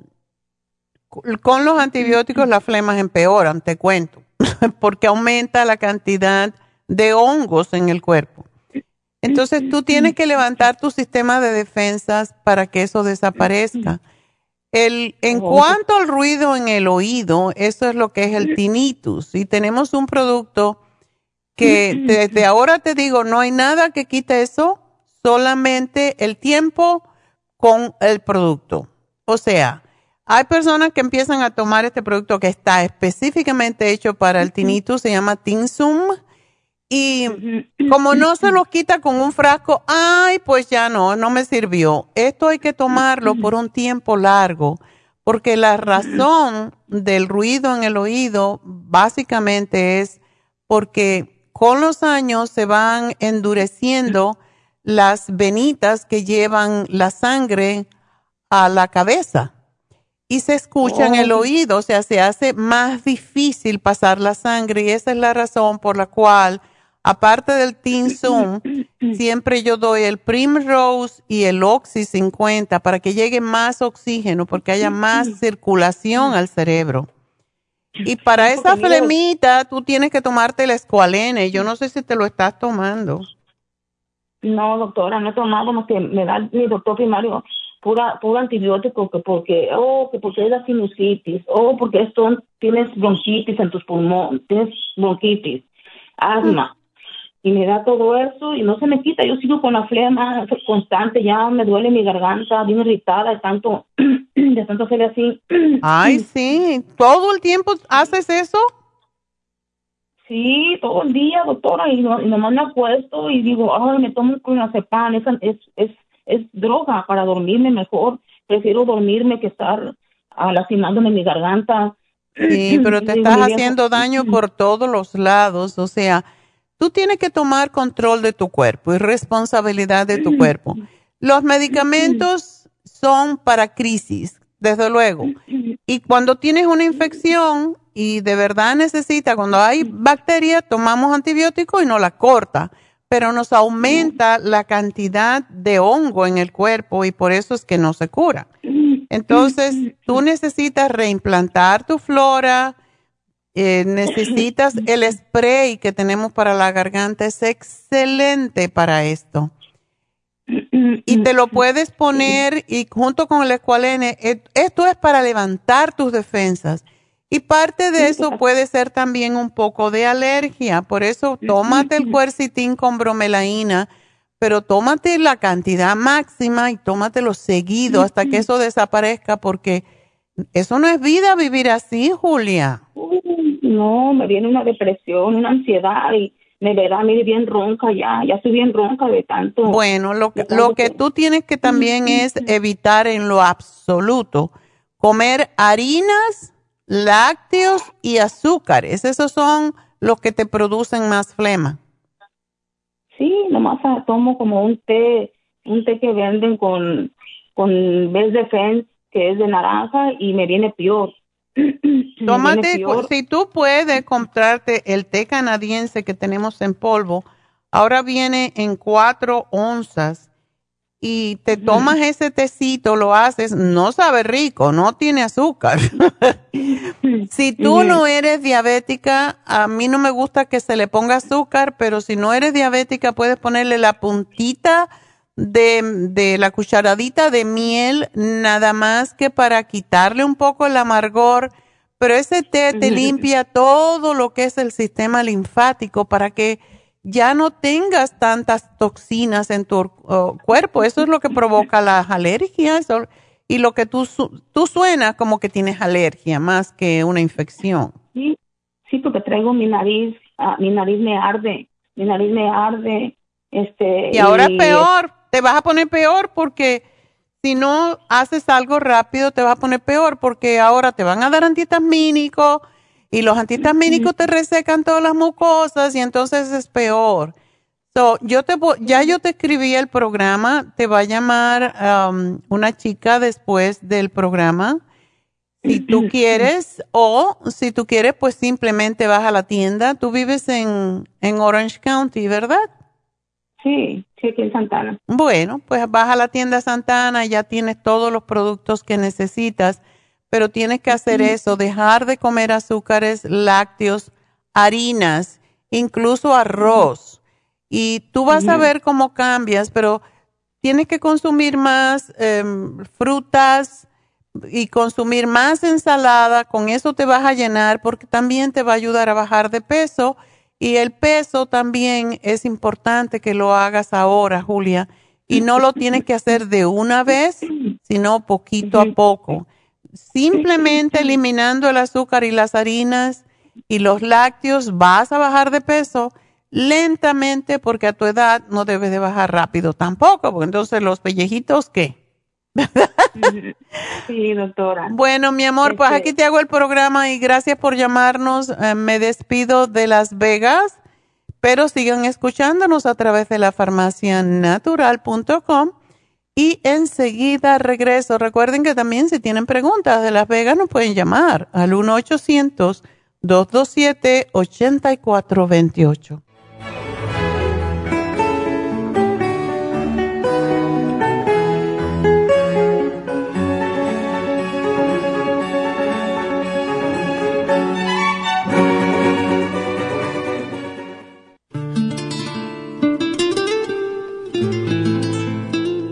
F: con los antibióticos las flemas empeoran, te cuento, porque aumenta la cantidad de hongos en el cuerpo. Entonces tú tienes que levantar tu sistema de defensas para que eso desaparezca. El, en cuanto al ruido en el oído, eso es lo que es el tinnitus, y tenemos un producto que desde ahora te digo, no hay nada que quite eso, solamente el tiempo con el producto. O sea, hay personas que empiezan a tomar este producto que está específicamente hecho para el tinnitus, se llama Tinsum, y como no se lo quita con un frasco, ay, pues ya no, no me sirvió. Esto hay que tomarlo por un tiempo largo, porque la razón del ruido en el oído básicamente es porque con los años se van endureciendo las venitas que llevan la sangre a la cabeza y se escucha en el oído, o sea, se hace más difícil pasar la sangre y esa es la razón por la cual, aparte del Tinsum, siempre yo doy el Primrose y el Oxy cincuenta para que llegue más oxígeno, porque haya más circulación al cerebro. Y para esa flemita, tú tienes que tomarte el Esqualene. Yo no sé si te lo estás tomando.
I: No, doctora, no he tomado más que me da mi doctor primario pura puro antibiótico que porque oh que porque es la sinusitis, oh porque esto tienes bronquitis en tus pulmones, tienes bronquitis, asma. Y me da todo eso y no se me quita. Yo sigo con la flema constante, ya me duele mi garganta, bien irritada de tanto, de tanto hacer así.
F: Ay, sí. ¿Todo el tiempo haces eso?
I: Sí, todo el día, doctora, y, no, y nomás me acuesto y digo, ay, me tomo clonazepam, es, es, es, es droga para dormirme mejor. Prefiero dormirme que estar ah, lastimándome mi garganta.
F: Sí, pero te
I: Digo,
F: estás
I: mi viejo-
F: haciendo daño por todos los lados. O sea, tú tienes que tomar control de tu cuerpo y responsabilidad de tu cuerpo. Los medicamentos son para crisis, desde luego. Y cuando tienes una infección y de verdad necesita, cuando hay bacteria, tomamos antibiótico y no la corta, pero nos aumenta la cantidad de hongo en el cuerpo y por eso es que no se cura. Entonces, tú necesitas reimplantar tu flora, eh, necesitas el spray que tenemos para la garganta, es excelente para esto. Y te lo puedes poner y junto con el Esqualene, eh, esto es para levantar tus defensas. Y parte de eso puede ser también un poco de alergia, por eso tómate el cuercitín con bromelaína, pero tómate la cantidad máxima y tómatelo seguido hasta que eso desaparezca, porque eso no es vida vivir así, Julia.
I: No, me viene una depresión, una ansiedad y me verá, mire, bien ronca ya, ya estoy bien ronca de tanto.
F: Bueno, lo,
I: de tanto
F: lo que tú tienes que también es evitar en lo absoluto comer harinas, lácteos y azúcares. Esos son los que te producen más flema.
I: Sí, nomás ah, tomo como un té, un té que venden con, con Best Defense, que es de naranja y me viene peor.
F: Tómate, si tú puedes comprarte el té canadiense que tenemos en polvo, ahora viene en cuatro onzas y te tomas ese tecito, lo haces, no sabe rico, no tiene azúcar. Si tú no eres diabética, a mí no me gusta que se le ponga azúcar, pero si no eres diabética puedes ponerle la puntita de, de la cucharadita de miel, nada más que para quitarle un poco el amargor, pero ese té te limpia todo lo que es el sistema linfático para que ya no tengas tantas toxinas en tu uh, cuerpo. Eso es lo que provoca las alergias y lo que tú, tú suenas como que tienes alergia más que una infección.
I: Sí, sí, porque traigo mi nariz, uh, mi nariz me arde, mi nariz me arde. Este,
F: y ahora y, es peor, te vas a poner peor porque si no haces algo rápido te vas a poner peor porque ahora te van a dar antihistamínicos y los antihistamínicos te resecan todas las mucosas y entonces es peor. So, yo te, ya yo te escribí el programa, te va a llamar um, una chica después del programa, si tú quieres, o si tú quieres, pues simplemente vas a la tienda. Tú vives en, en Orange County, ¿verdad?
I: Sí, sí, aquí en Santana.
F: Bueno, pues vas a la tienda Santana, ya tienes todos los productos que necesitas, pero tienes que hacer eso, dejar de comer azúcares, lácteos, harinas, incluso arroz. Y tú vas a ver cómo cambias, pero tienes que consumir más eh, frutas y consumir más ensalada. Con eso te vas a llenar porque también te va a ayudar a bajar de peso. Y el peso también es importante que lo hagas ahora, Julia. Y no lo tienes que hacer de una vez, sino poquito a poco. Simplemente eliminando el azúcar y las harinas y los lácteos vas a bajar de peso lentamente porque a tu edad no debes de bajar rápido tampoco, porque entonces los pellejitos, ¿qué?
I: Sí, doctora.
F: Bueno, mi amor, pues aquí te hago el programa y gracias por llamarnos. Eh, me despido de Las Vegas, pero sigan escuchándonos a través de la farmacia natural punto com y enseguida regreso. Recuerden que también si tienen preguntas de Las Vegas nos pueden llamar al uno ochocientos, dos dos siete, ocho cuatro dos ocho.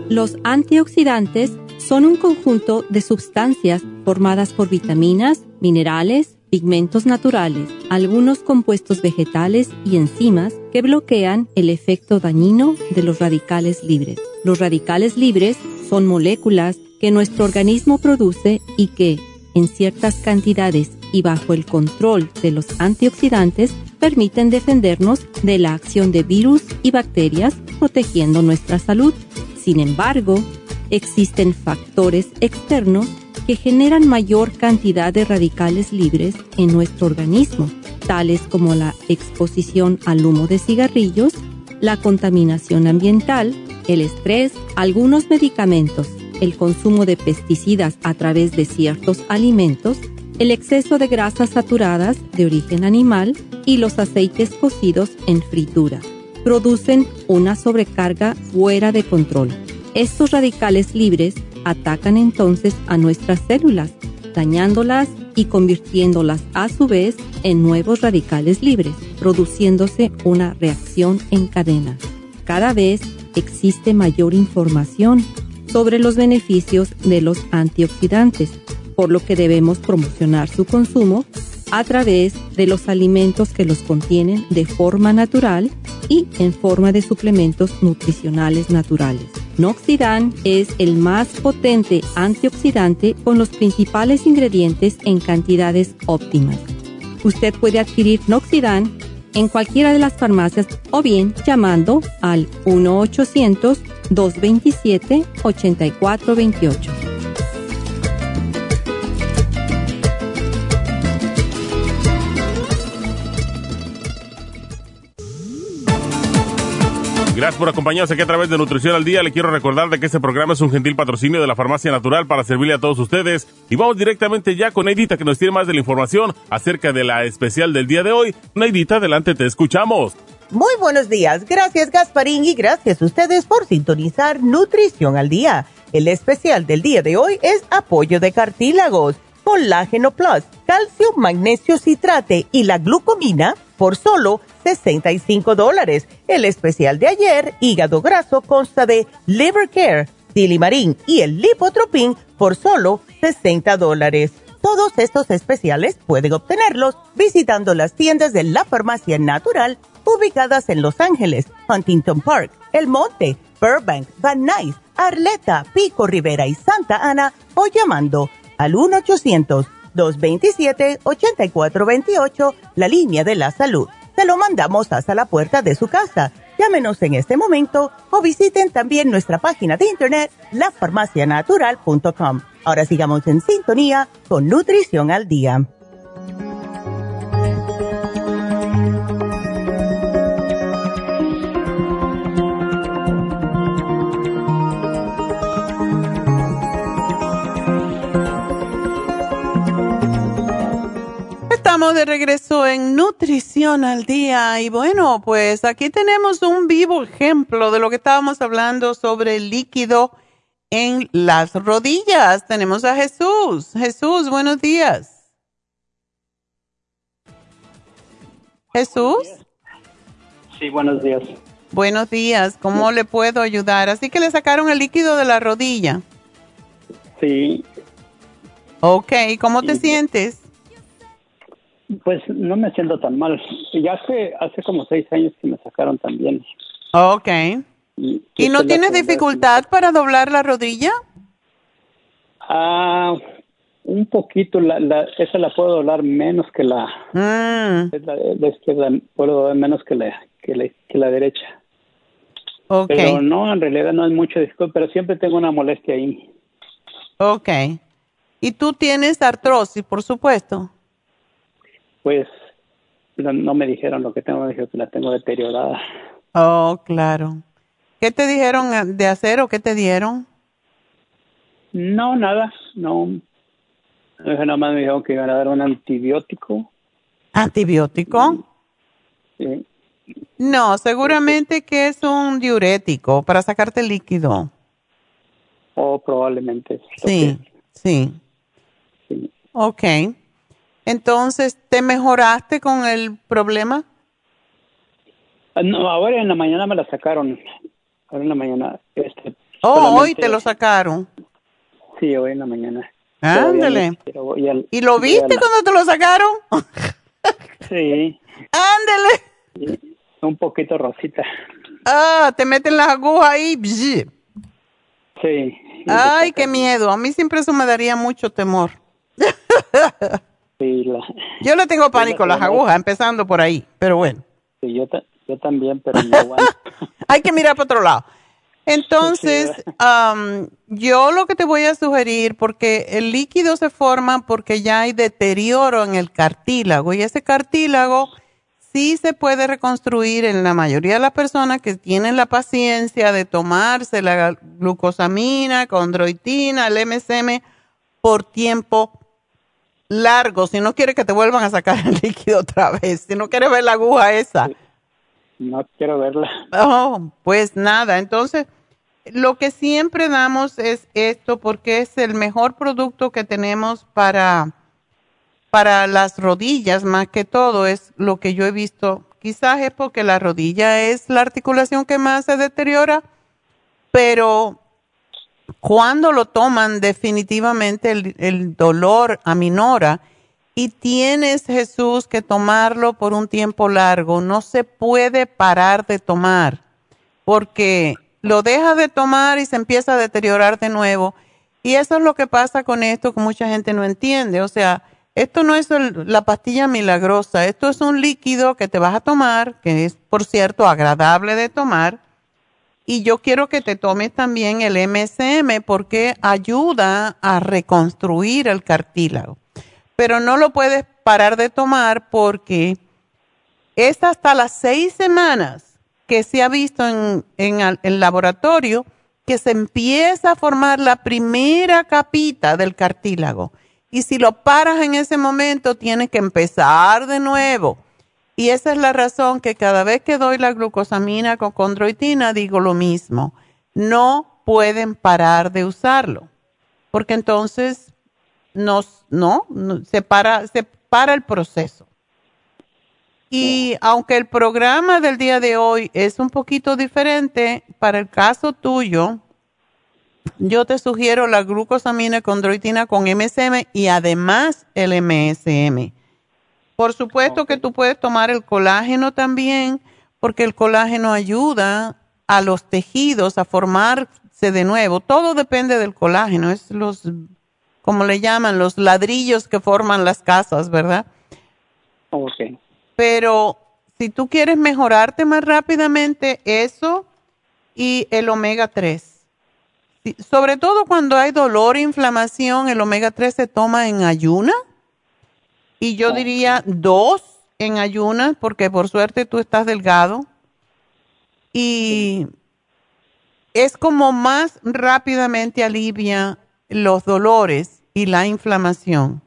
J: Los antioxidantes son un conjunto de sustancias formadas por vitaminas, minerales, pigmentos naturales, algunos compuestos vegetales y enzimas que bloquean el efecto dañino de los radicales libres. Los radicales libres son moléculas que nuestro organismo produce y que, en ciertas cantidades y bajo el control de los antioxidantes, permiten defendernos de la acción de virus y bacterias, protegiendo nuestra salud. Sin embargo, existen factores externos que generan mayor cantidad de radicales libres en nuestro organismo, tales como la exposición al humo de cigarrillos, la contaminación ambiental, el estrés, algunos medicamentos, el consumo de pesticidas a través de ciertos alimentos, el exceso de grasas saturadas de origen animal y los aceites cocidos en fritura. Producen una sobrecarga fuera de control. Estos radicales libres atacan entonces a nuestras células, dañándolas y convirtiéndolas a su vez en nuevos radicales libres, produciéndose una reacción en cadena. Cada vez existe mayor información sobre los beneficios de los antioxidantes, por lo que debemos promocionar su consumo a través de los alimentos que los contienen de forma natural y en forma de suplementos nutricionales naturales. Noxidan es el más potente antioxidante con los principales ingredientes en cantidades óptimas. Usted puede adquirir Noxidan en cualquiera de las farmacias o bien llamando al uno ochocientos, dos veintisiete, ochenta y cuatro veintiocho.
E: Gracias por acompañarnos aquí a través de Nutrición al Día. Le quiero recordar de que este programa es un gentil patrocinio de la Farmacia Natural para servirle a todos ustedes. Y vamos directamente ya con Neidita, que nos tiene más de la información acerca de la especial del día de hoy. Neidita, adelante, te escuchamos.
G: Muy buenos días. Gracias, Gasparín, y gracias a ustedes por sintonizar Nutrición al Día. El especial del día de hoy es apoyo de cartílagos, colágeno plus, calcio, magnesio citrate y la glucomina por solo sesenta y cinco dólares. El especial de ayer, hígado graso, consta de Liver Care, Silimarín y el Lipotropin por solo sesenta dólares. Todos estos especiales pueden obtenerlos visitando las tiendas de la Farmacia Natural ubicadas en Los Ángeles, Huntington Park, El Monte, Burbank, Van Nuys, Arleta, Pico Rivera y Santa Ana o llamando al uno ochocientos, dos veintisiete, ochenta y cuatro veintiocho, la línea de la salud. Se lo mandamos hasta la puerta de su casa. Llámenos en este momento o visiten también nuestra página de internet, la farmacia natural punto com. Ahora sigamos en sintonía con Nutrición al Día.
F: Estamos de regreso en Nutrición al Día y bueno, pues aquí tenemos un vivo ejemplo de lo que estábamos hablando sobre el líquido en las rodillas. Tenemos a Jesús. Jesús, buenos días. Jesús.
K: Sí, buenos días.
F: Buenos días. ¿Cómo le puedo ayudar? Así que le sacaron el líquido de la rodilla.
K: Sí.
F: Ok, ¿cómo te
K: Sí.
F: sientes?
K: Pues no me siento tan mal. Ya hace, hace como seis años que me sacaron también.
F: Ok.
K: ¿Y,
F: ¿Y no tienes dificultad para doblar la rodilla?
K: Ah, un poquito. La, la, esa la puedo doblar menos que la...
F: Mm.
K: La, la izquierda puedo doblar menos que la, que la, que la derecha.
F: Ok.
K: Pero no, en realidad no es mucho dificultad, pero siempre tengo una molestia ahí.
F: Ok. ¿Y tú tienes artrosis, por supuesto?
K: Pues no, no me dijeron lo que tengo, me dijeron que la tengo deteriorada.
F: Oh, claro. ¿Qué te dijeron de hacer o qué te dieron?
K: No, nada, no. Nada más me dijeron que iban a dar un antibiótico.
F: ¿Antibiótico?
K: Sí.
F: No, seguramente que es un diurético para sacarte el líquido.
K: O probablemente.
F: Sí, sí.
K: Sí.
F: Ok. Entonces, ¿te mejoraste con el problema?
K: No, ahora en la mañana me la sacaron. Ahora en la mañana. Este,
F: Oh,
K: Solamente-
F: hoy te lo sacaron.
K: Sí, hoy en la mañana.
F: Ándale.
K: Pero voy al-
F: ¿Y lo
K: voy
F: viste
K: al-
F: cuando te lo sacaron?
K: Sí,
F: Ándale.
K: un poquito rosita.
F: Ah, te meten las agujas ahí. Bzz.
K: Sí.
F: Ay, qué miedo. A mí siempre eso me daría mucho temor.
K: Sí, la,
F: Yo le tengo pánico a las
K: Sí, la-
F: agujas, empezando por ahí. Pero bueno,
K: sí, yo, ta- yo también, pero no aguanto.
F: hay que mirar para otro lado. Entonces, am, yo lo que te voy a sugerir, porque el líquido se forma porque ya hay deterioro en el cartílago y ese cartílago sí se puede reconstruir en la mayoría de las personas que tienen la paciencia de tomarse la glucosamina, condroitina, el M S M por tiempo largo. Si no quieres que te vuelvan a sacar el líquido otra vez, si no quieres ver la aguja esa.
K: No quiero verla.
F: Oh, pues nada, entonces lo que siempre damos es esto porque es el mejor producto que tenemos para, para las rodillas, más que todo es lo que yo he visto. Quizás es porque la rodilla es la articulación que más se deteriora, pero cuando lo toman definitivamente el, el dolor aminora. Y tienes, Jesús, que tomarlo por un tiempo largo. No se puede parar de tomar porque lo dejas de tomar y se empieza a deteriorar de nuevo. Y eso es lo que pasa con esto que mucha gente no entiende. O sea, esto no es el- la pastilla milagrosa. Esto es un líquido que te vas a tomar, que es, por cierto, agradable de tomar. Y yo quiero que te tomes también el M S M porque ayuda a reconstruir el cartílago. Pero no lo puedes parar de tomar porque es hasta las seis semanas que se ha visto en, en el laboratorio que se empieza a formar la primera capita del cartílago. Y si lo paras en ese momento, tienes que empezar de nuevo. Y esa es la razón que cada vez que doy la glucosamina con condroitina, digo lo mismo. No pueden parar de usarlo, porque entonces nos, no, no, se para, se para el proceso. Y aunque el programa del día de hoy es un poquito diferente, para el caso tuyo, yo te sugiero la glucosamina condroitina con M S M y además el M S M. Por supuesto que tú puedes tomar el colágeno también, porque el colágeno ayuda a los tejidos a formarse de nuevo. Todo depende del colágeno, es los, como le llaman, los ladrillos que forman las casas, ¿verdad?
K: Ok.
F: Pero si tú quieres mejorarte más rápidamente, eso y el omega tres. Sí, sobre todo cuando hay dolor e inflamación, el omega tres se toma en ayuna. Y yo diría dos en ayunas, porque por suerte tú estás delgado. Y es como más rápidamente alivia los dolores y la inflamación.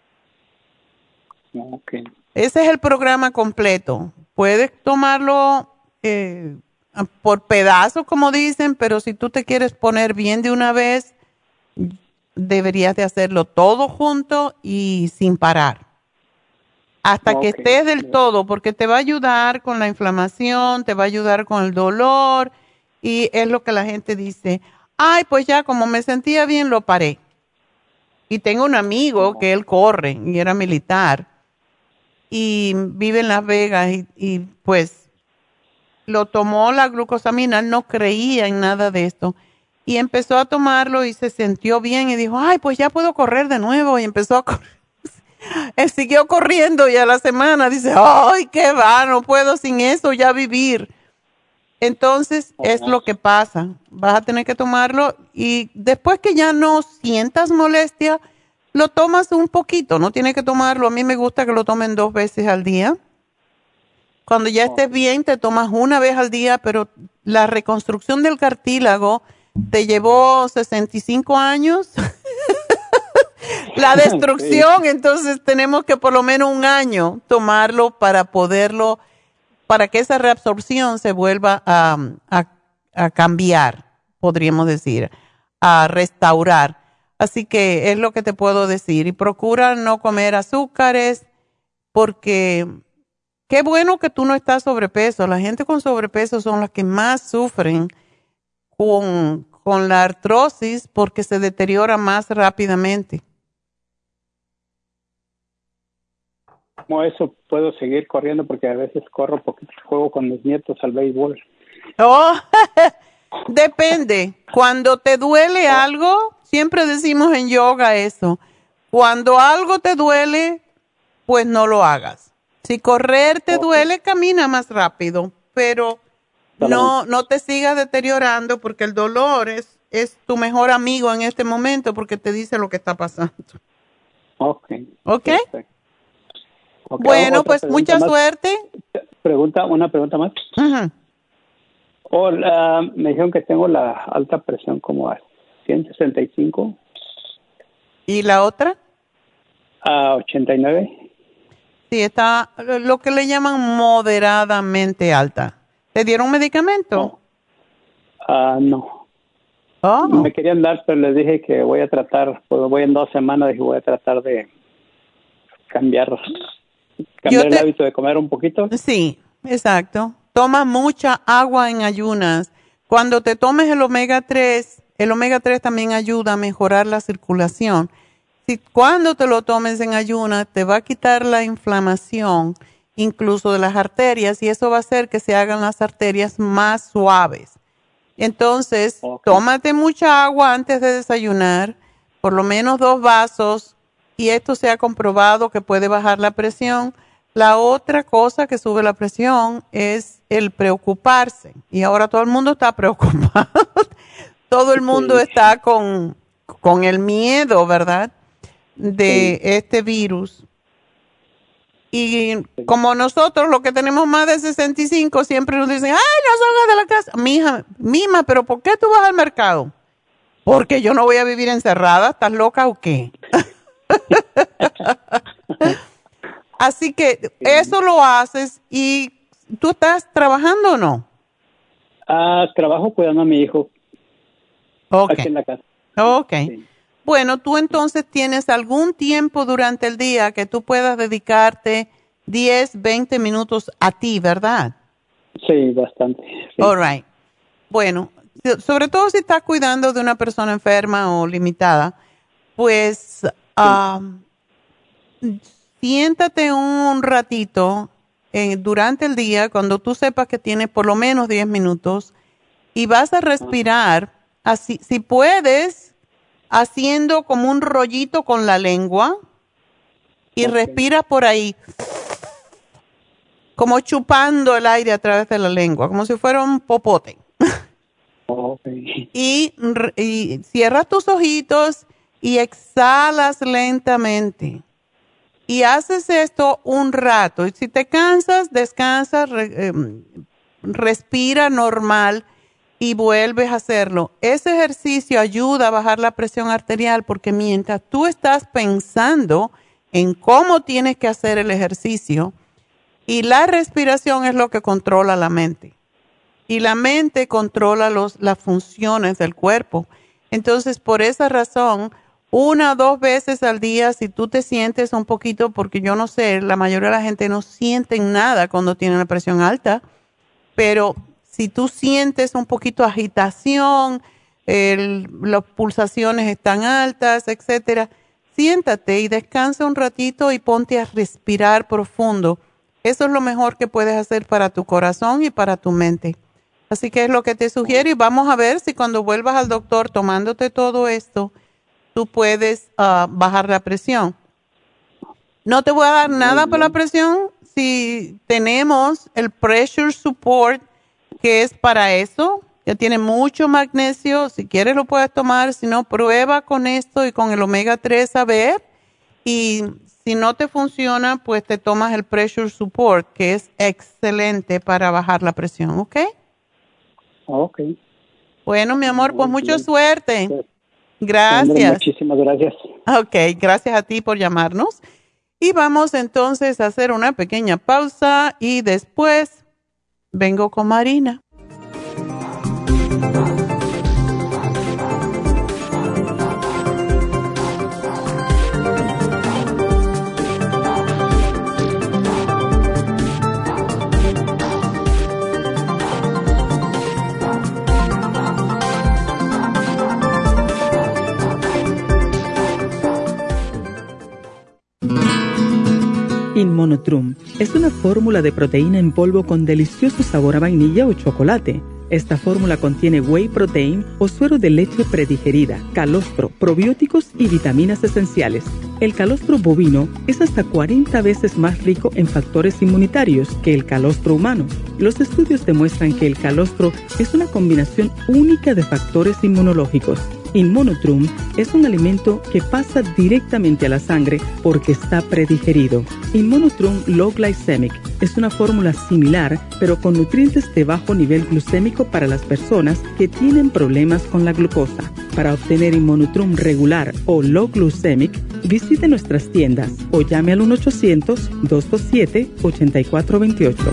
K: Ok.
F: Ese es el programa completo. Puedes tomarlo eh, por pedazos, como dicen, pero si tú te quieres poner bien de una vez, deberías de hacerlo todo junto y sin parar. Hasta que
K: Ok.
F: estés del todo, porque te va a ayudar con la inflamación, te va a ayudar con el dolor, y es lo que la gente dice, ay, pues ya como me sentía bien, lo paré. Y tengo un amigo que él corre y era militar y vive en Las Vegas y, y pues lo tomó la glucosamina, él no creía en nada de esto y empezó a tomarlo y se sintió bien y dijo, ay, pues ya puedo correr de nuevo y empezó a correr. Él siguió corriendo y a la semana dice, ay, qué va, no puedo sin eso ya vivir. Entonces es lo que pasa, vas a tener que tomarlo y después que ya no sientas molestia, lo tomas un poquito, no tienes que tomarlo. A mí me gusta que lo tomen dos veces al día. Cuando ya estés bien, te tomas una vez al día, pero la reconstrucción del cartílago te llevó sesenta y cinco años. La destrucción, entonces tenemos que por lo menos un año tomarlo para poderlo, para que esa reabsorción se vuelva a, a, a cambiar, podríamos decir, a restaurar. Así que es lo que te puedo decir. Y procura no comer azúcares porque qué bueno que tú no estás sobrepeso. La gente con sobrepeso son las que más sufren con, con la artrosis porque se deteriora más rápidamente.
K: Como eso puedo seguir corriendo porque a veces corro porque juego con mis nietos al béisbol.
F: Oh, depende. Cuando te duele algo, siempre decimos en yoga eso. Cuando algo te duele, pues no lo hagas. Si correr te okay. duele, camina más rápido, pero no, no te sigas deteriorando porque el dolor es, es tu mejor amigo en este momento porque te dice lo que está pasando.
K: Ok.
F: Ok. Perfecto. Okay, bueno, pues mucha más. Suerte.
K: Pregunta, una pregunta más.
F: Uh-huh.
K: Hola, me dijeron que tengo la alta presión como a ciento sesenta y cinco.
F: ¿Y la otra?
K: A ochenta y nueve.
F: Sí, está lo que le llaman moderadamente alta. ¿Te dieron medicamento?
K: Ah, uh, no.
F: Oh.
K: Me querían dar, pero les dije que voy a tratar, pues voy en dos semanas, dije voy a tratar de cambiar, cambiar te... el hábito de comer un poquito.
F: Sí, exacto. Toma mucha agua en ayunas. Cuando te tomes el omega tres, el omega tres también ayuda a mejorar la circulación. Si cuando te lo tomes en ayunas, te va a quitar la inflamación, incluso de las arterias, y eso va a hacer que se hagan las arterias más suaves. Entonces, okay. tómate mucha agua antes de desayunar, por lo menos dos vasos, y esto se ha comprobado que puede bajar la presión. La otra cosa que sube la presión es el preocuparse. Y ahora todo el mundo está preocupado. Todo el mundo sí. está con, con el miedo, ¿verdad? De sí. este virus. Y como nosotros, los que tenemos más de sesenta y cinco, siempre nos dicen, ¡ay, no salgas de la casa! Mija, mima, ¿pero por qué tú vas al mercado? Porque yo no voy a vivir encerrada. ¿Estás loca o qué? Así que eso lo haces. ¿Y tú estás trabajando o no?
K: Ah, trabajo cuidando a mi hijo.
F: Okay.
K: Aquí en la casa.
F: Ok.
K: Sí.
F: Bueno, tú entonces tienes algún tiempo durante el día que tú puedas dedicarte diez, veinte minutos a ti, ¿verdad?
K: Sí, bastante. Sí.
F: All right. Bueno, sobre todo si estás cuidando de una persona enferma o limitada, pues um, siéntate un ratito eh, durante el día cuando tú sepas que tienes por lo menos diez minutos y vas a respirar, así, si puedes, haciendo como un rollito con la lengua y okay. respiras por ahí, como chupando el aire a través de la lengua, como si fuera un popote.
K: Okay.
F: Y, y cierras tus ojitos y exhalas lentamente. Y haces esto un rato. Y si te cansas, descansa, re, eh, respira normal y vuelves a hacerlo. Ese ejercicio ayuda a bajar la presión arterial porque mientras tú estás pensando en cómo tienes que hacer el ejercicio, y la respiración es lo que controla la mente. Y la mente controla los, las funciones del cuerpo. Entonces, por esa razón, una o dos veces al día, si tú te sientes un poquito, porque yo no sé, la mayoría de la gente no siente nada cuando tiene la presión alta, pero si tú sientes un poquito de agitación, el, las pulsaciones están altas, etcétera, siéntate y descansa un ratito y ponte a respirar profundo. Eso es lo mejor que puedes hacer para tu corazón y para tu mente. Así que es lo que te sugiero y vamos a ver si cuando vuelvas al doctor tomándote todo esto, tú puedes uh, bajar la presión. No te voy a dar nada para la presión si tenemos el Pressure Support, que es para eso, que tiene mucho magnesio. Si quieres lo puedes tomar, si no, prueba con esto y con el omega tres a ver. Y si no te funciona, pues te tomas el Pressure Support, que es excelente para bajar la presión, ¿ok?
K: Ok.
F: Bueno, mi amor, pues mucha suerte.
K: Sí.
F: Gracias.
K: Muchísimas gracias.
F: Ok, gracias a ti por llamarnos. Y vamos entonces a hacer una pequeña pausa y después vengo con Marina.
L: Inmonotrum. Es una fórmula de proteína en polvo con delicioso sabor a vainilla o chocolate. Esta fórmula contiene whey protein o suero de leche predigerida, calostro, probióticos y vitaminas esenciales. El calostro bovino es hasta cuarenta veces más rico en factores inmunitarios que el calostro humano. Los estudios demuestran que el calostro es una combinación única de factores inmunológicos. Inmonotrum es un alimento que pasa directamente a la sangre porque está predigerido. Inmonotrum Low Glycemic es una fórmula similar, pero con nutrientes de bajo nivel glucémico para las personas que tienen problemas con la glucosa. Para obtener Inmonotrum regular o Low Glycemic, visite nuestras tiendas o llame al uno ochocientos, dos dos siete, ocho cuatro dos ocho.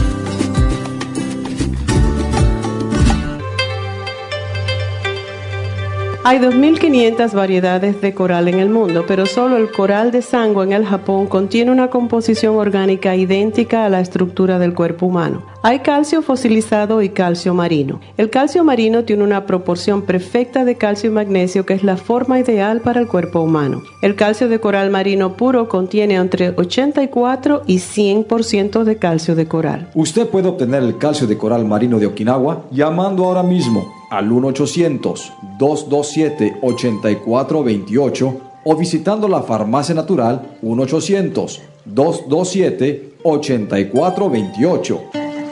B: Hay dos mil quinientas variedades de coral en el mundo, pero solo el coral de Sango en el Japón contiene una composición orgánica idéntica a la estructura del cuerpo humano. Hay calcio fosilizado y calcio marino. El calcio marino tiene una proporción perfecta de calcio y magnesio que es la forma ideal para el cuerpo humano. El calcio de coral marino puro contiene entre ochenta y cuatro y cien por ciento de calcio de coral.
M: Usted puede obtener el calcio de coral marino de Okinawa llamando ahora mismo al uno ochocientos, dos dos siete, ocho cuatro dos ocho o visitando la Farmacia Natural uno ochocientos, dos dos siete, ocho cuatro dos ocho.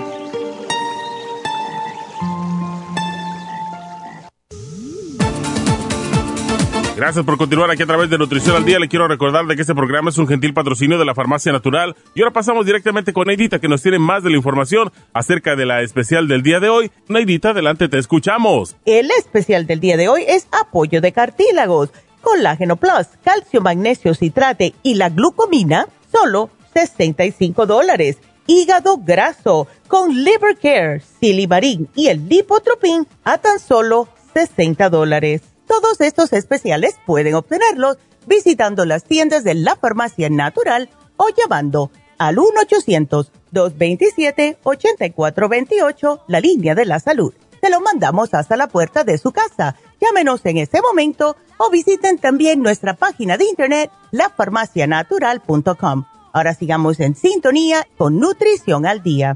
E: Gracias por continuar aquí a través de Nutrición al Día. Le quiero recordar de que este programa es un gentil patrocinio de la Farmacia Natural. Y ahora pasamos directamente con Neidita, que nos tiene más de la información acerca de la especial del día de hoy. Neidita, adelante, te escuchamos.
G: El especial del día de hoy es apoyo de cartílagos, colágeno plus, calcio, magnesio, citrate y la glucomina, solo sesenta y cinco dólares. Hígado graso con Liver Care, Silimarín y el Lipotropin a tan solo sesenta dólares. Todos estos especiales pueden obtenerlos visitando las tiendas de la Farmacia Natural o llamando al uno ochocientos, dos dos siete, ocho cuatro dos ocho, la línea de la salud. Se lo mandamos hasta la puerta de su casa. Llámenos en ese momento o visiten también nuestra página de internet, la farmacia natural punto com. Ahora sigamos en sintonía con Nutrición al Día.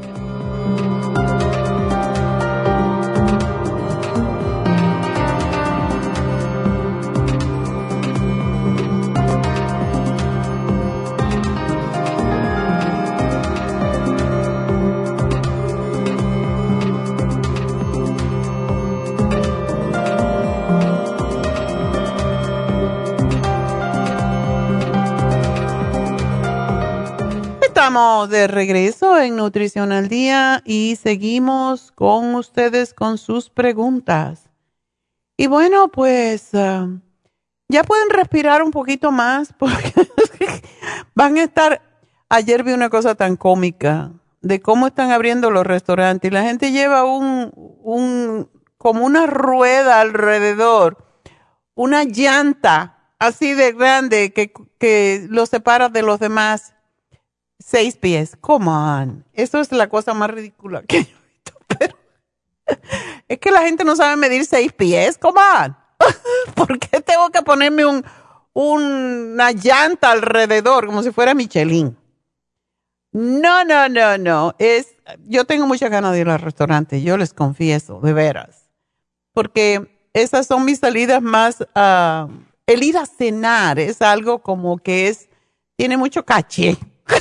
F: Estamos de regreso en Nutrición al Día y seguimos con ustedes con sus preguntas. Y bueno, pues uh, ya pueden respirar un poquito más porque van a estar... Ayer vi una cosa tan cómica de cómo están abriendo los restaurantes y la gente lleva un, un como una rueda alrededor, una llanta así de grande que, que los separa de los demás. Seis pies, come on. Eso es la cosa más ridícula que yo he visto. Pero es que la gente no sabe medir seis pies, come on. ¿Por qué tengo que ponerme un, una llanta alrededor como si fuera Michelin? No, no, no, no. Es, yo tengo muchas ganas de ir al restaurante, yo les confieso, de veras. Porque esas son mis salidas más... Uh, el ir a cenar es algo como que es tiene mucho caché.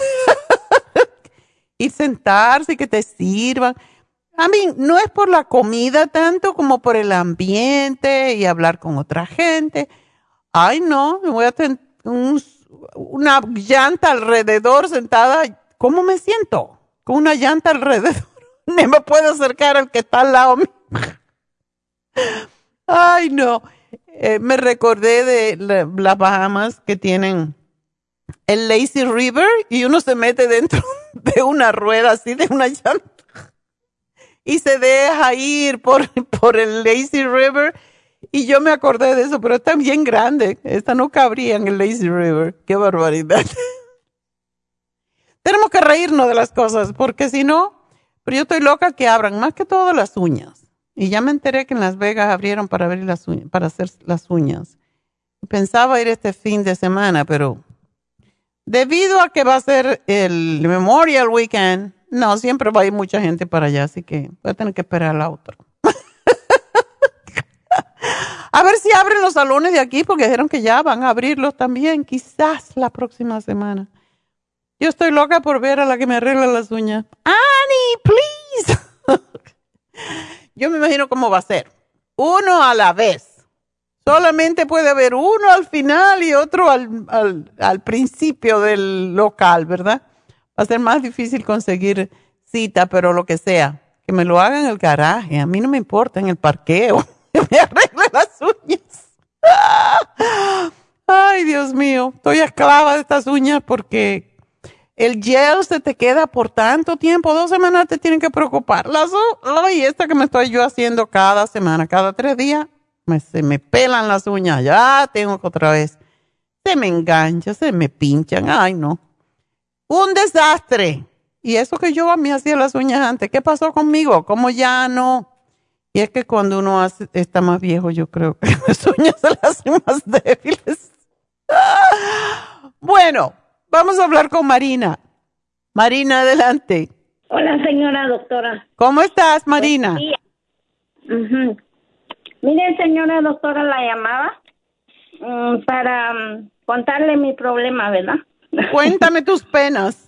F: Y sentarse y que te sirvan. A mí no es por la comida tanto como por el ambiente y hablar con otra gente. Ay, no, me voy a tener un, una llanta alrededor sentada. ¿Cómo me siento? Con una llanta alrededor. Ni me puedo acercar al que está al lado mío. Ay, no. Eh, me recordé de la, las Bahamas que tienen el Lazy River y uno se mete dentro de una rueda así, de una llanta y se deja ir por, por el Lazy River y yo me acordé de eso, pero está bien grande, esta no cabría en el Lazy River. Qué barbaridad. Tenemos que reírnos de las cosas porque si no, pero yo estoy loca que abran más que todo las uñas y ya me enteré que en Las Vegas abrieron para abrir las uñas, para hacer las uñas. Pensaba ir este fin de semana, pero Debido a que va a ser el Memorial Weekend, no, siempre va a ir mucha gente para allá, así que voy a tener que esperar la otra. A ver si abren los salones de aquí, porque dijeron que ya van a abrirlos también, quizás la próxima semana. Yo estoy loca por ver a la que me arregla las uñas. Annie, please. Yo me imagino cómo va a ser. Uno a la vez. Solamente puede haber uno al final y otro al, al, al principio del local, ¿verdad? Va a ser más difícil conseguir cita, pero lo que sea. Que me lo hagan en el garaje. A mí no me importa, en el parqueo. Que me arregle las uñas. Ay, Dios mío. Estoy esclava de estas uñas porque el gel se te queda por tanto tiempo. Dos semanas te tienen que preocupar. Las, ay, esta que me estoy yo haciendo cada semana, cada tres días, me, se me pelan las uñas. Ya tengo que otra vez. Se me enganchan, se me pinchan. Ay, no. Un desastre. Y eso que yo a mí hacía las uñas antes. ¿Qué pasó conmigo? ¿Cómo ya no? Y es que cuando uno hace, está más viejo, yo creo que las uñas se las hacen más débiles. Bueno, vamos a hablar con Marina. Marina, adelante.
N: Hola, señora doctora.
F: ¿Cómo estás, Marina?
N: Uh-huh. Mire, señora doctora, la llamaba um, para um, contarle mi problema, ¿verdad?
F: Cuéntame tus penas.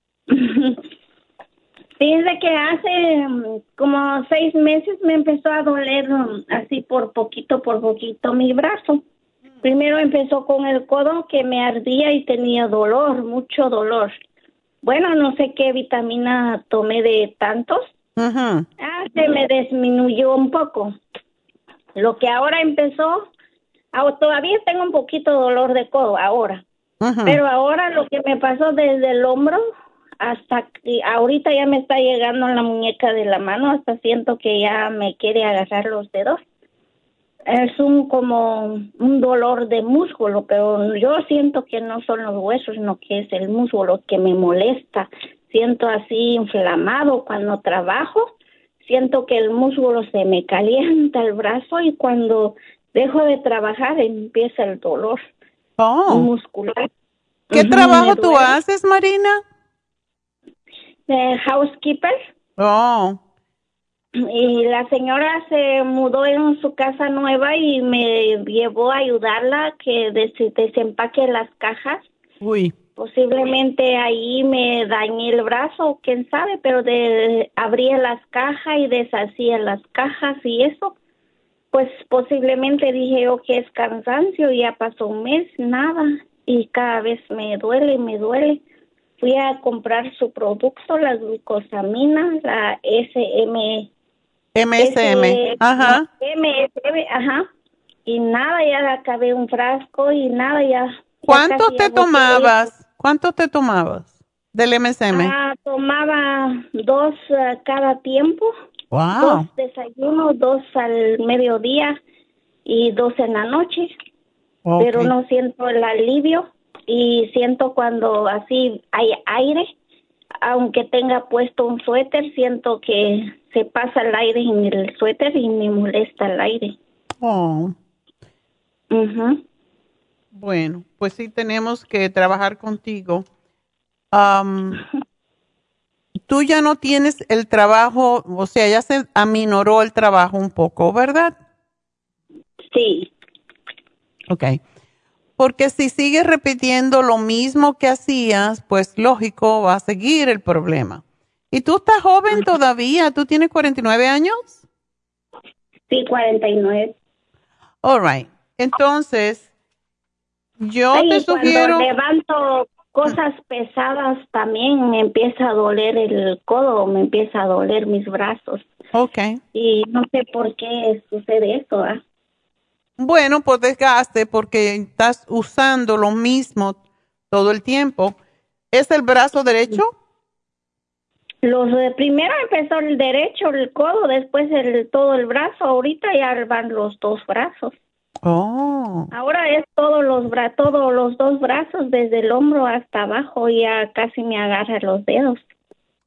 N: Fíjense que hace um, como seis meses me empezó a doler um, así por poquito, por poquito mi brazo. Primero empezó con el codo que me ardía y tenía dolor, mucho dolor. Bueno, no sé qué vitamina tomé de tantos.
F: Uh-huh.
N: Ah, se me disminuyó un poco. Lo que ahora empezó, ah, todavía tengo un poquito de dolor de codo ahora. Uh-huh. Pero ahora lo que me pasó desde el hombro hasta que ahorita ya me está llegando en la muñeca de la mano, hasta siento que ya me quiere agarrar los dedos. Es un como un dolor de músculo, pero yo siento que no son los huesos, sino que es el músculo que me molesta. Siento así inflamado cuando trabajo, siento que el músculo se me calienta el brazo y cuando dejo de trabajar empieza el dolor
F: oh.
N: muscular.
F: ¿Qué uh-huh, trabajo tú haces, Marina?
N: De housekeeper.
F: Oh.
N: Y la señora se mudó en su casa nueva y me llevó a ayudarla que des- desempaque las cajas.
F: Uy.
N: Posiblemente ahí me dañé el brazo, quién sabe, pero de, abría las cajas y deshacía las cajas y eso. Pues posiblemente dije yo que es cansancio, ya pasó un mes, nada, y cada vez me duele, me duele. Fui a comprar su producto, la glucosamina, la S M.
F: M S M, ajá.
N: M S M, ajá. Y nada, ya acabé un frasco y nada, ya.
F: ¿Cuánto te tomabas? ¿Cuánto te tomabas del M S M?
N: Ah, tomaba dos uh, cada tiempo.
F: Wow.
N: Dos desayunos, dos al mediodía y dos en la noche. Okay. Pero no siento el alivio y siento cuando así hay aire, aunque tenga puesto un suéter, siento que se pasa el aire en el suéter y me molesta el aire.
F: Oh.
N: Uh-huh.
F: Bueno, pues sí tenemos que trabajar contigo. Um, tú ya no tienes el trabajo, o sea, ya se aminoró el trabajo un poco, ¿verdad?
N: Sí.
F: Okay. Porque si sigues repitiendo lo mismo que hacías, pues lógico, va a seguir el problema. ¿Y tú estás joven todavía? ¿Tú tienes cuarenta y nueve años?
N: Sí, cuarenta y nueve.
F: All right. Entonces, yo
N: Ay,
F: te sugiero...
N: Cuando levanto cosas pesadas también me empieza a doler el codo, me empieza a doler mis brazos.
F: Okay.
N: Y no sé por qué sucede eso, ¿ah? ¿eh?
F: Bueno, pues desgaste porque estás usando lo mismo todo el tiempo. ¿Es el brazo derecho?
N: Los de primero empezó el derecho, el codo, después el todo el brazo. Ahorita ya van los dos brazos.
F: Oh.
N: Ahora es todos los bra todos los dos brazos desde el hombro hasta abajo, ya casi me agarra los dedos.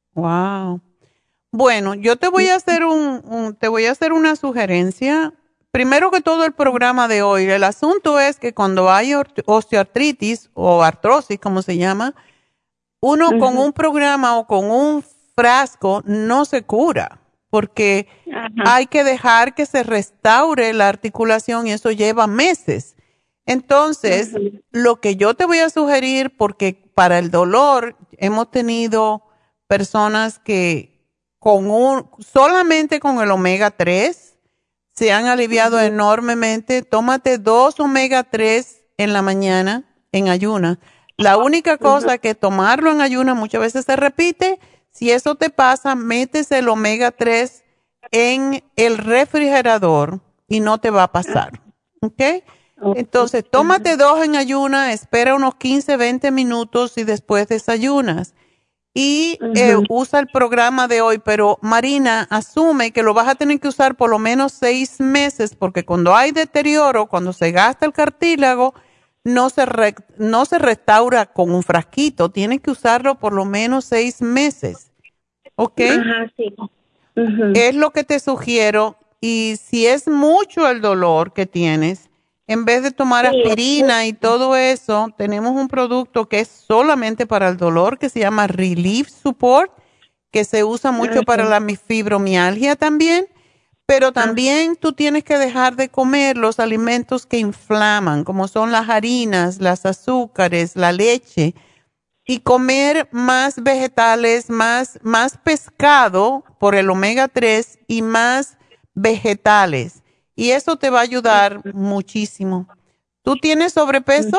F: Wow. Bueno, yo te voy a hacer un, un te voy a hacer una sugerencia primero que todo el programa de hoy, el asunto es que cuando hay osteoartritis o artrosis, como se llama, uno uh-huh. con un programa o con un frasco no se cura, porque uh-huh. hay que dejar que se restaure la articulación y eso lleva meses. Entonces, uh-huh. lo que yo te voy a sugerir, porque para el dolor hemos tenido personas que con un, solamente con el omega tres se han aliviado uh-huh. enormemente. Tómate dos omega tres en la mañana en ayuna. La única cosa uh-huh. que tomarlo en ayuna muchas veces se repite. Si eso te pasa, metes el omega tres en el refrigerador y no te va a pasar. ¿Ok? Entonces, tómate dos en ayuna, espera unos quince, veinte minutos y después desayunas. Y uh-huh. eh, usa el programa de hoy, pero Marina, asume que lo vas a tener que usar por lo menos seis meses, porque cuando hay deterioro, cuando se gasta el cartílago, no se, re, no se restaura con un frasquito, tienes que usarlo por lo menos seis meses. ¿Ok?
N: Ajá, sí. Uh-huh.
F: Es lo que te sugiero, y si es mucho el dolor que tienes, en vez de tomar sí, aspirina y todo eso, tenemos un producto que es solamente para el dolor, que se llama Relief Support, que se usa mucho okay. para la fibromialgia también, pero también ah. tú tienes que dejar de comer los alimentos que inflaman, como son las harinas, las azúcares, la leche, y comer más vegetales, más, más pescado por el omega tres y más vegetales. Y eso te va a ayudar muchísimo. ¿Tú tienes sobrepeso?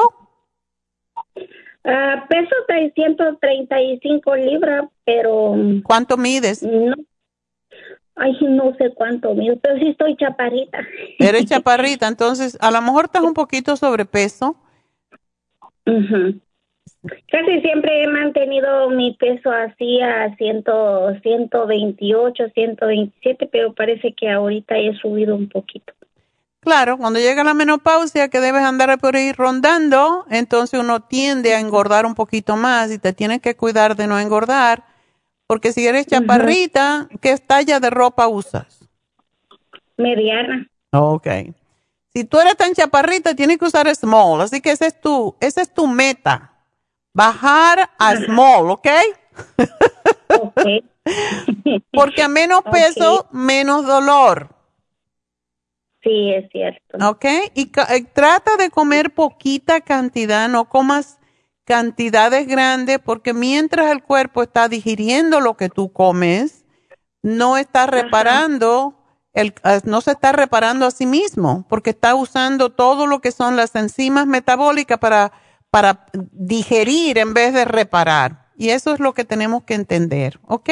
N: Uh, peso trescientas treinta y cinco libras, pero...
F: ¿Cuánto mides?
N: No, ay, no sé cuánto mido, pero sí estoy chaparrita.
F: Eres chaparrita, entonces a lo mejor estás un poquito sobrepeso.
N: Uh-huh. Casi siempre he mantenido mi peso así a ciento veintiocho, ciento veintisiete, pero parece que ahorita he subido un poquito.
F: Claro, cuando llega la menopausia que debes andar por ahí rondando, entonces uno tiende a engordar un poquito más y te tienes que cuidar de no engordar, porque si eres chaparrita, uh-huh. ¿qué talla de ropa usas?
N: Mediana.
F: Ok. Si tú eres tan chaparrita, tienes que usar small, así que ese es tu, esa es tu meta. Bajar a small, ¿ok?
N: Ok.
F: Porque a menos peso, okay. menos dolor.
N: Sí, es cierto.
F: ¿Ok? Y eh, trata de comer poquita cantidad, no comas cantidades grandes, porque mientras el cuerpo está digiriendo lo que tú comes, no está reparando, el, no se está reparando a sí mismo, porque está usando todo lo que son las enzimas metabólicas para... para digerir en vez de reparar. Y eso es lo que tenemos que entender, ¿ok?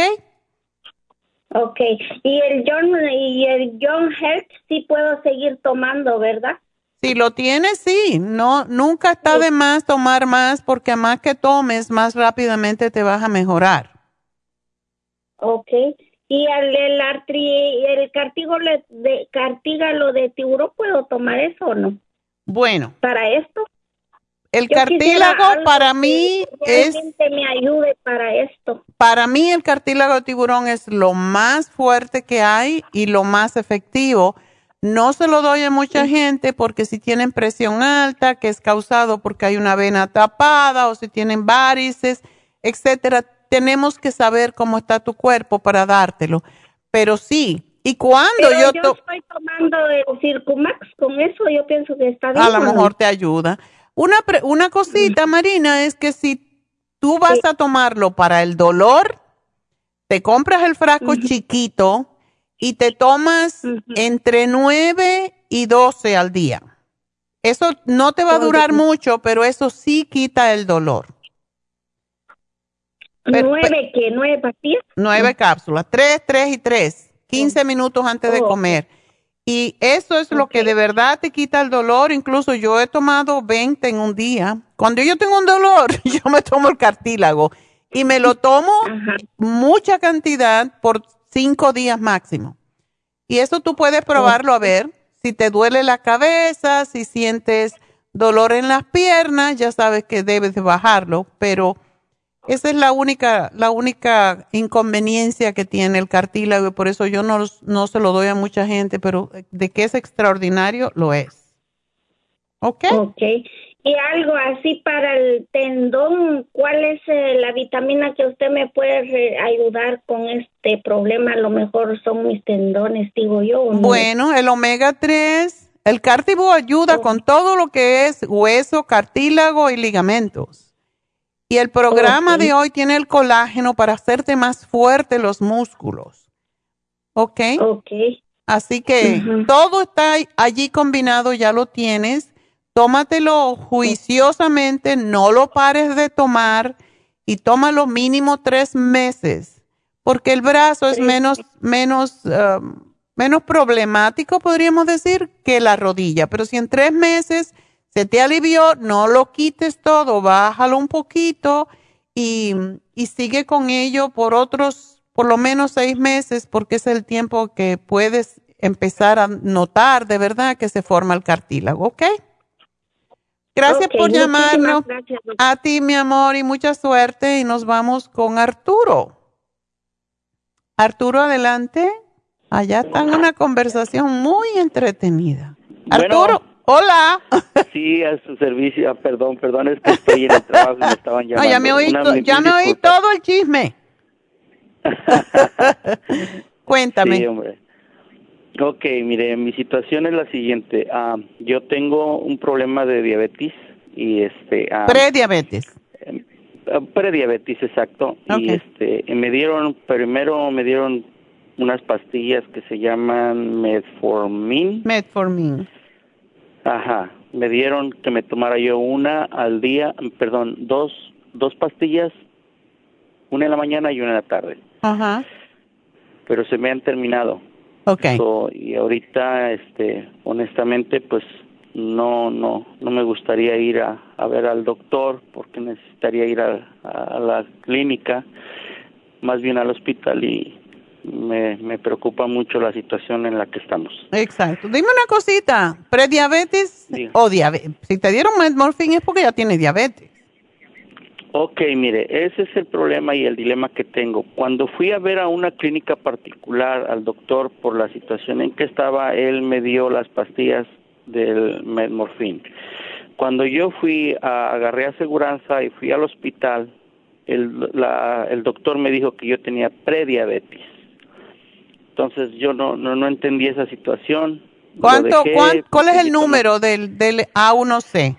N: Ok. Y el John, y el John Health sí puedo seguir tomando, ¿verdad?
F: Si lo tienes, sí. No, nunca está sí. de más tomar más, porque a más que tomes, más rápidamente te vas a mejorar.
N: Ok. ¿Y el, el, artri, el cartígalo, de, cartígalo de tiburón puedo tomar eso o no?
F: Bueno.
N: ¿Para esto?
F: El Yo cartílago para mí es...
N: me ayude para esto.
F: Para mí el cartílago de tiburón es lo más fuerte que hay y lo más efectivo. No se lo doy a mucha gente porque si tienen presión alta, que es causado porque hay una vena tapada, o si tienen varices, etcétera, tenemos que saber cómo está tu cuerpo para dártelo. Pero sí, y cuando
N: Pero
F: yo...
N: yo
F: to-
N: estoy tomando el Circumax, con eso yo pienso que está bien.
F: A lo mejor te ayuda. Una, pre- una cosita, Marina, es que si tú vas sí. a tomarlo para el dolor, te compras el frasco uh-huh. chiquito y te tomas uh-huh. entre nueve y doce al día. Eso no te va a durar uh-huh. mucho, pero eso sí quita el dolor.
N: ¿Nueve qué? ¿Nueve pastillas?
F: Nueve uh-huh. cápsulas, tres, tres y tres, quince uh-huh. minutos antes de comer. Y eso es okay. lo que de verdad te quita el dolor. Incluso yo he tomado veinte en un día. Cuando yo tengo un dolor, yo me tomo el cartílago y me lo tomo Ajá. mucha cantidad por cinco días máximo. Y eso tú puedes probarlo a ver. Si te duele la cabeza, si sientes dolor en las piernas, ya sabes que debes de bajarlo. Pero Esa es la única, la única inconveniencia que tiene el cartílago y por eso yo no, no se lo doy a mucha gente, pero de que es extraordinario, lo es. ¿Ok?
N: Ok. Y algo así para el tendón, ¿cuál es eh, la vitamina que usted me puede re- ayudar con este problema? A lo mejor son mis tendones, digo yo. ¿o no?
F: Bueno, el omega tres, el Cartibú ayuda oh. con todo lo que es hueso, cartílago y ligamentos. Y el programa okay. de hoy tiene el colágeno para hacerte más fuerte los músculos. ¿Ok?
N: Ok.
F: Así que uh-huh. todo está allí combinado, ya lo tienes. Tómatelo juiciosamente, no lo pares de tomar y tómalo mínimo tres meses. Porque el brazo es menos, menos, uh, menos problemático, podríamos decir, que la rodilla. Pero si en tres meses se te alivió, no lo quites todo, bájalo un poquito y, y sigue con ello por otros, por lo menos seis meses, porque es el tiempo que puedes empezar a notar de verdad que se forma el cartílago, ¿ok? Gracias okay, por llamarnos. Gracias. A ti, mi amor, y mucha suerte. Y nos vamos con Arturo. Arturo, adelante. Allá está en una conversación muy entretenida.
O: Bueno.
F: Arturo. Hola.
O: Sí, a su servicio. Perdón, perdón, es que estoy en el trabajo y me estaban llamando.
F: No, ya me oí, Una, to- ya me oí todo el chisme. Cuéntame.
O: Sí, hombre. Ok, mire, mi situación es la siguiente. Uh, yo tengo un problema de diabetes y este... Uh,
F: prediabetes.
O: Uh, prediabetes, exacto. Okay. Y este, me dieron, primero me dieron unas pastillas que se llaman Metformin.
F: Metformin.
O: Ajá, me dieron que me tomara yo una al día, perdón, dos, dos pastillas, una en la mañana y una en la tarde.
F: Ajá.
O: Pero se me han terminado.
F: Okay.
O: So, y ahorita, este, honestamente, pues no, no, no me gustaría ir a, a ver al doctor porque necesitaría ir a, a la clínica, más bien al hospital y Me, me preocupa mucho la situación en la que estamos.
F: Exacto. Dime una cosita, ¿prediabetes sí. o diabetes? Si te dieron Metformin es porque ya tienes diabetes.
O: Ok, mire, ese es el problema y el dilema que tengo. Cuando fui a ver a una clínica particular al doctor por la situación en que estaba, él me dio las pastillas del Metformin. Cuando yo fui, a, agarré aseguranza y fui al hospital, el, la, el doctor me dijo que yo tenía prediabetes. Entonces yo no, no, no entendí esa situación.
F: ¿Cuánto, ¿cuán, ¿Cuál es el número del, del A uno C?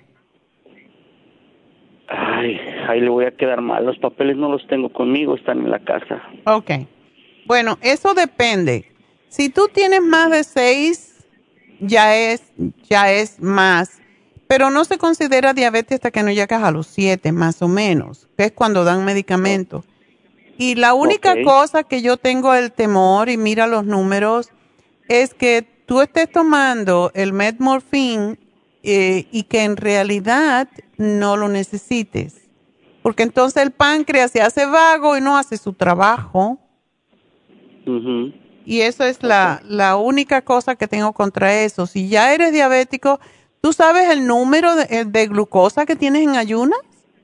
O: Ay, ahí le voy a quedar mal. Los papeles no los tengo conmigo, están en la casa.
F: Ok. Bueno, eso depende. Si tú tienes más de seis, ya es, ya es más. Pero no se considera diabetes hasta que no llegas a los siete, más o menos, que es cuando dan medicamentos. Y la única okay. cosa que yo tengo el temor, y mira los números, es que tú estés tomando el Metformin eh, y que en realidad no lo necesites. Porque entonces el páncreas se hace vago y no hace su trabajo.
O: Uh-huh.
F: Y eso es okay. la, la única cosa que tengo contra eso. Si ya eres diabético, ¿tú sabes el número de, de glucosa que tienes en ayunas?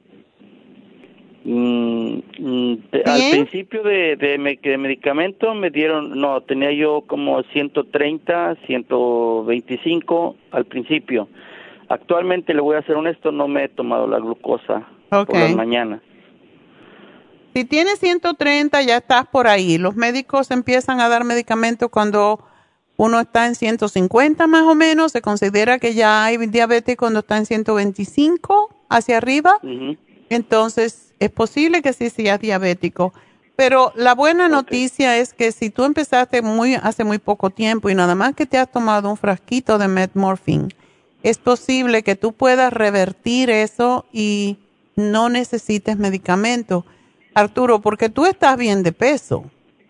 O: Mm, de, al principio de, de, de medicamento me dieron, no, tenía yo como ciento treinta, ciento veinticinco al principio. Actualmente, le voy a ser honesto, no me he tomado la glucosa okay. por las mañanas.
F: Si tienes ciento treinta, ya estás por ahí. Los médicos empiezan a dar medicamentos cuando uno está en ciento cincuenta más o menos. Se considera que ya hay diabetes cuando está en ciento veinticinco hacia arriba. Uh-huh. Entonces, es posible que sí seas diabético. Pero la buena noticia okay. es que si tú empezaste muy hace muy poco tiempo y nada más que te has tomado un frasquito de Metformin, es posible que tú puedas revertir eso y no necesites medicamento. Arturo, porque tú estás bien de peso.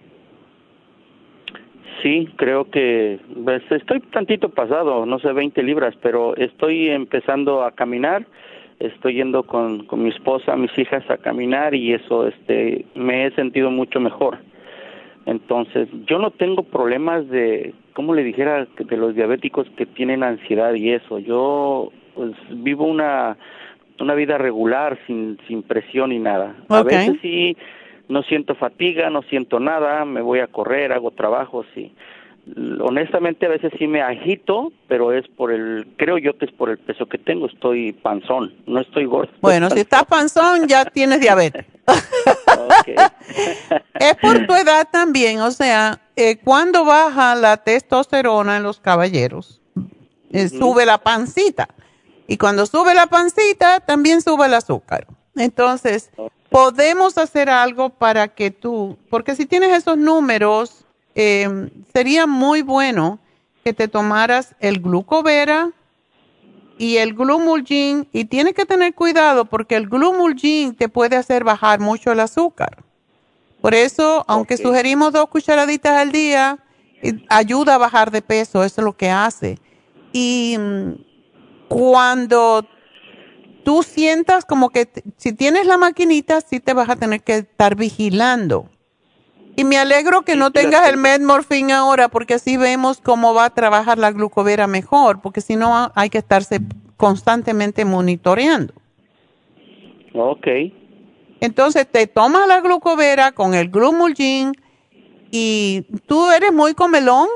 O: Sí, creo que pues, estoy tantito pasado, no sé, veinte libras, pero estoy empezando a caminar. Estoy yendo con, con mi esposa, mis hijas a caminar y eso, este, me he sentido mucho mejor. Entonces, yo no tengo problemas de, ¿cómo le dijera? De los diabéticos que tienen ansiedad y eso. Yo, pues, vivo una, una vida regular, sin, sin presión ni nada. A
F: Okay.
O: veces sí, no siento fatiga, no siento nada, me voy a correr, hago trabajos, sí. Honestamente a veces sí me agito, pero es por el, creo yo que es por el peso que tengo, estoy panzón, no estoy gordo.
F: Bueno, si estás panzón ya tienes diabetes.
O: Okay.
F: Es por tu edad también, o sea, eh, cuando baja la testosterona en los caballeros, eh,
O: Ujú.
F: sube la pancita. Y cuando sube la pancita, también sube el azúcar. Entonces, podemos hacer algo para que tú, porque si tienes esos números, eh, sería muy bueno que te tomaras el Glucovera y el Glumulgin, y tienes que tener cuidado porque el Glumulgin te puede hacer bajar mucho el azúcar. Por eso, aunque
O: Ok.
F: sugerimos dos cucharaditas al día, eh, ayuda a bajar de peso, eso es lo que hace. Y mm, cuando tú sientas como que t- si tienes la maquinita, sí te vas a tener que estar vigilando. Y me alegro que no tengas el Medmorphine ahora, porque así vemos cómo va a trabajar la glucovera mejor, porque si no hay que estarse constantemente monitoreando.
O: Ok.
F: Entonces te tomas la glucovera con el Glumulgin y tú eres muy comelón.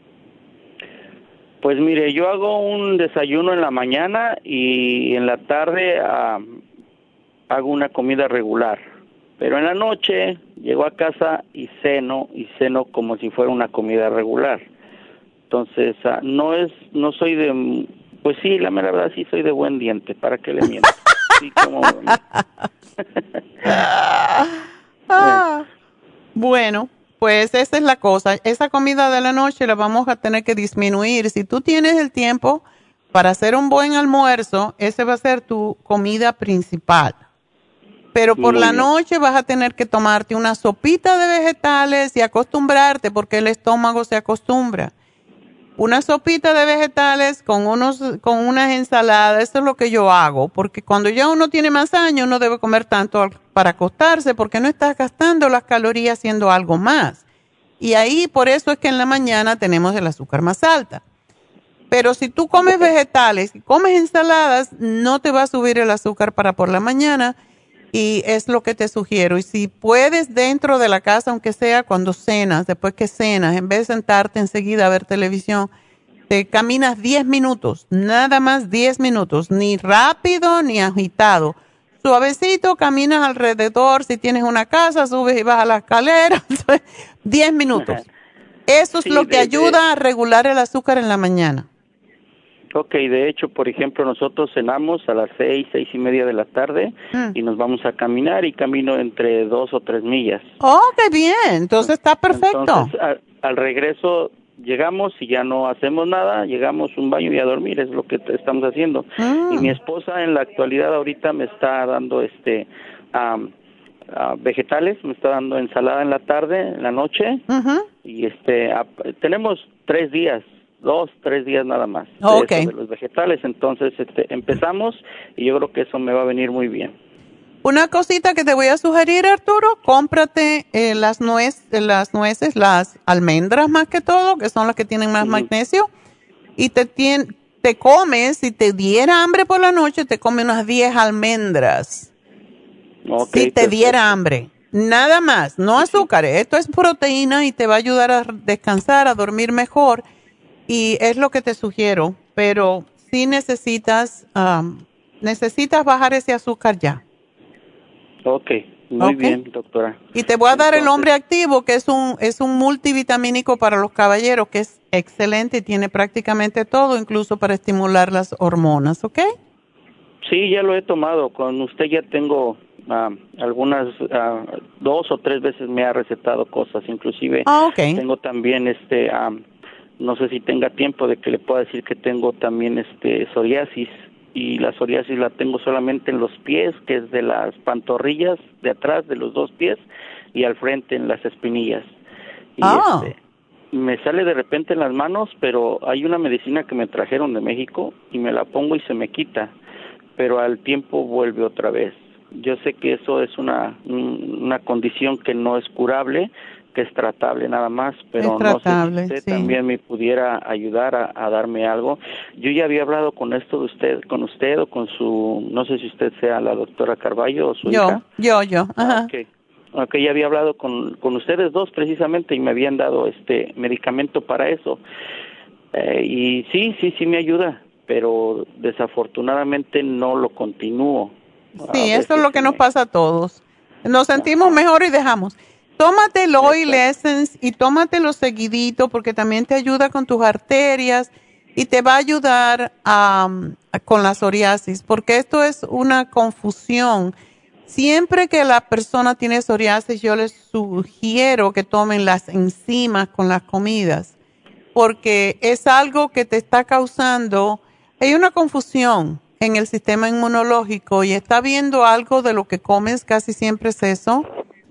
O: Pues mire, yo hago un desayuno en la mañana y en la tarde ah, hago una comida regular. Pero en la noche llego a casa y ceno, y ceno como si fuera una comida regular. Entonces, ah, no es, no soy de, pues sí, la mera verdad sí soy de buen diente, ¿para qué le miento? Sí, como...
F: Ah, bueno, pues esa es la cosa. Esa comida de la noche la vamos a tener que disminuir. Si tú tienes el tiempo para hacer un buen almuerzo, ese va a ser tu comida principal. Pero por
O: Muy
F: la
O: bien.
F: noche vas a tener que tomarte una sopita de vegetales y acostumbrarte, porque el estómago se acostumbra. Una sopita de vegetales con unos con unas ensaladas, eso es lo que yo hago, porque cuando ya uno tiene más años no debe comer tanto al- para acostarse, porque no estás gastando las calorías haciendo algo más. Y ahí por eso es que en la mañana tenemos el azúcar más alta. Pero si tú comes vegetales y comes ensaladas, no te va a subir el azúcar para por la mañana, y es lo que te sugiero. Y si puedes dentro de la casa, aunque sea cuando cenas, después que cenas, en vez de sentarte enseguida a ver televisión, te caminas diez minutos, nada más diez minutos, ni rápido ni agitado. Suavecito, caminas alrededor, si tienes una casa, subes y bajas la escalera, diez minutos. Eso es
O: Sí,
F: lo que
O: de-
F: ayuda a regular el azúcar en la mañana.
O: Ok, de hecho, por ejemplo, nosotros cenamos a las seis, seis y media de la tarde
F: Mm.
O: y nos vamos a caminar y camino entre dos o tres millas.
F: Oh, qué bien, entonces está perfecto.
O: Entonces, a- al regreso llegamos y ya no hacemos nada, llegamos un baño y a dormir, es lo que te- estamos haciendo.
F: Mm.
O: Y mi esposa en la actualidad ahorita me está dando este am, ah, vegetales, me está dando ensalada en la tarde, en la noche,
F: Ujú.
O: y este ap- tenemos tres días, dos, tres días nada más de,
F: Ok.
O: eso, de los vegetales, entonces este, empezamos y yo creo que eso me va a venir muy bien.
F: Una cosita que te voy a sugerir, Arturo, cómprate eh, las, nuez, eh, las nueces, las almendras más que todo, que son las que tienen más magnesio, y te, tien- te comes, si te diera hambre por la noche, te comes unas diez almendras.
O: Ok,
F: si te
O: perfecto.
F: diera hambre. Nada más, no azúcares. Esto es proteína y te va a ayudar a descansar, a dormir mejor. Y es lo que te sugiero. Pero sí necesitas, um, necesitas bajar ese azúcar ya.
O: Ok, muy
F: Ok.
O: bien, doctora.
F: Y te voy a dar el
O: Entonces-
F: hombre activo, que es un, es un multivitamínico para los caballeros, que es excelente y tiene prácticamente todo, incluso para estimular las hormonas, ¿ok?
O: Sí, ya lo he tomado. Con usted ya tengo ah, algunas, ah, dos o tres veces me ha recetado cosas. Inclusive
F: Ah, ok.
O: tengo también, este, ah, no sé si tenga tiempo de que le pueda decir que tengo también este psoriasis. Y la psoriasis la tengo solamente en los pies, que es de las pantorrillas de atrás de los dos pies y al frente en las espinillas. Y
F: Ah.
O: este, me sale de repente en las manos, pero hay una medicina que me trajeron de México y me la pongo y se me quita, pero al tiempo vuelve otra vez. Yo sé que eso es una un- una condición que no es curable, que es tratable nada más, pero
F: es tratable,
O: no sé si usted
F: sí.
O: también me pudiera ayudar a, a darme algo. Yo ya había hablado con esto de usted, con usted o con su, no sé si usted sea la doctora Carballo o su
F: yo,
O: hija.
F: Yo, yo, yo, ajá.
O: Okay. Ok, ya había hablado con, con ustedes dos precisamente y me habían dado este medicamento para eso. Eh, y sí, sí, sí me ayuda, pero desafortunadamente no lo continúo.
F: Sí, eso es lo que nos pasa a todos. Nos sentimos mejor y dejamos. Tómate el Oil Essence y tómatelo seguidito porque también te ayuda con tus arterias y te va a ayudar a, a, con la psoriasis, porque esto es una confusión. Siempre que la persona tiene psoriasis, yo les sugiero que tomen las enzimas con las comidas, porque es algo que te está causando, hay una confusión en el sistema inmunológico y está viendo algo de lo que comes, casi siempre es eso.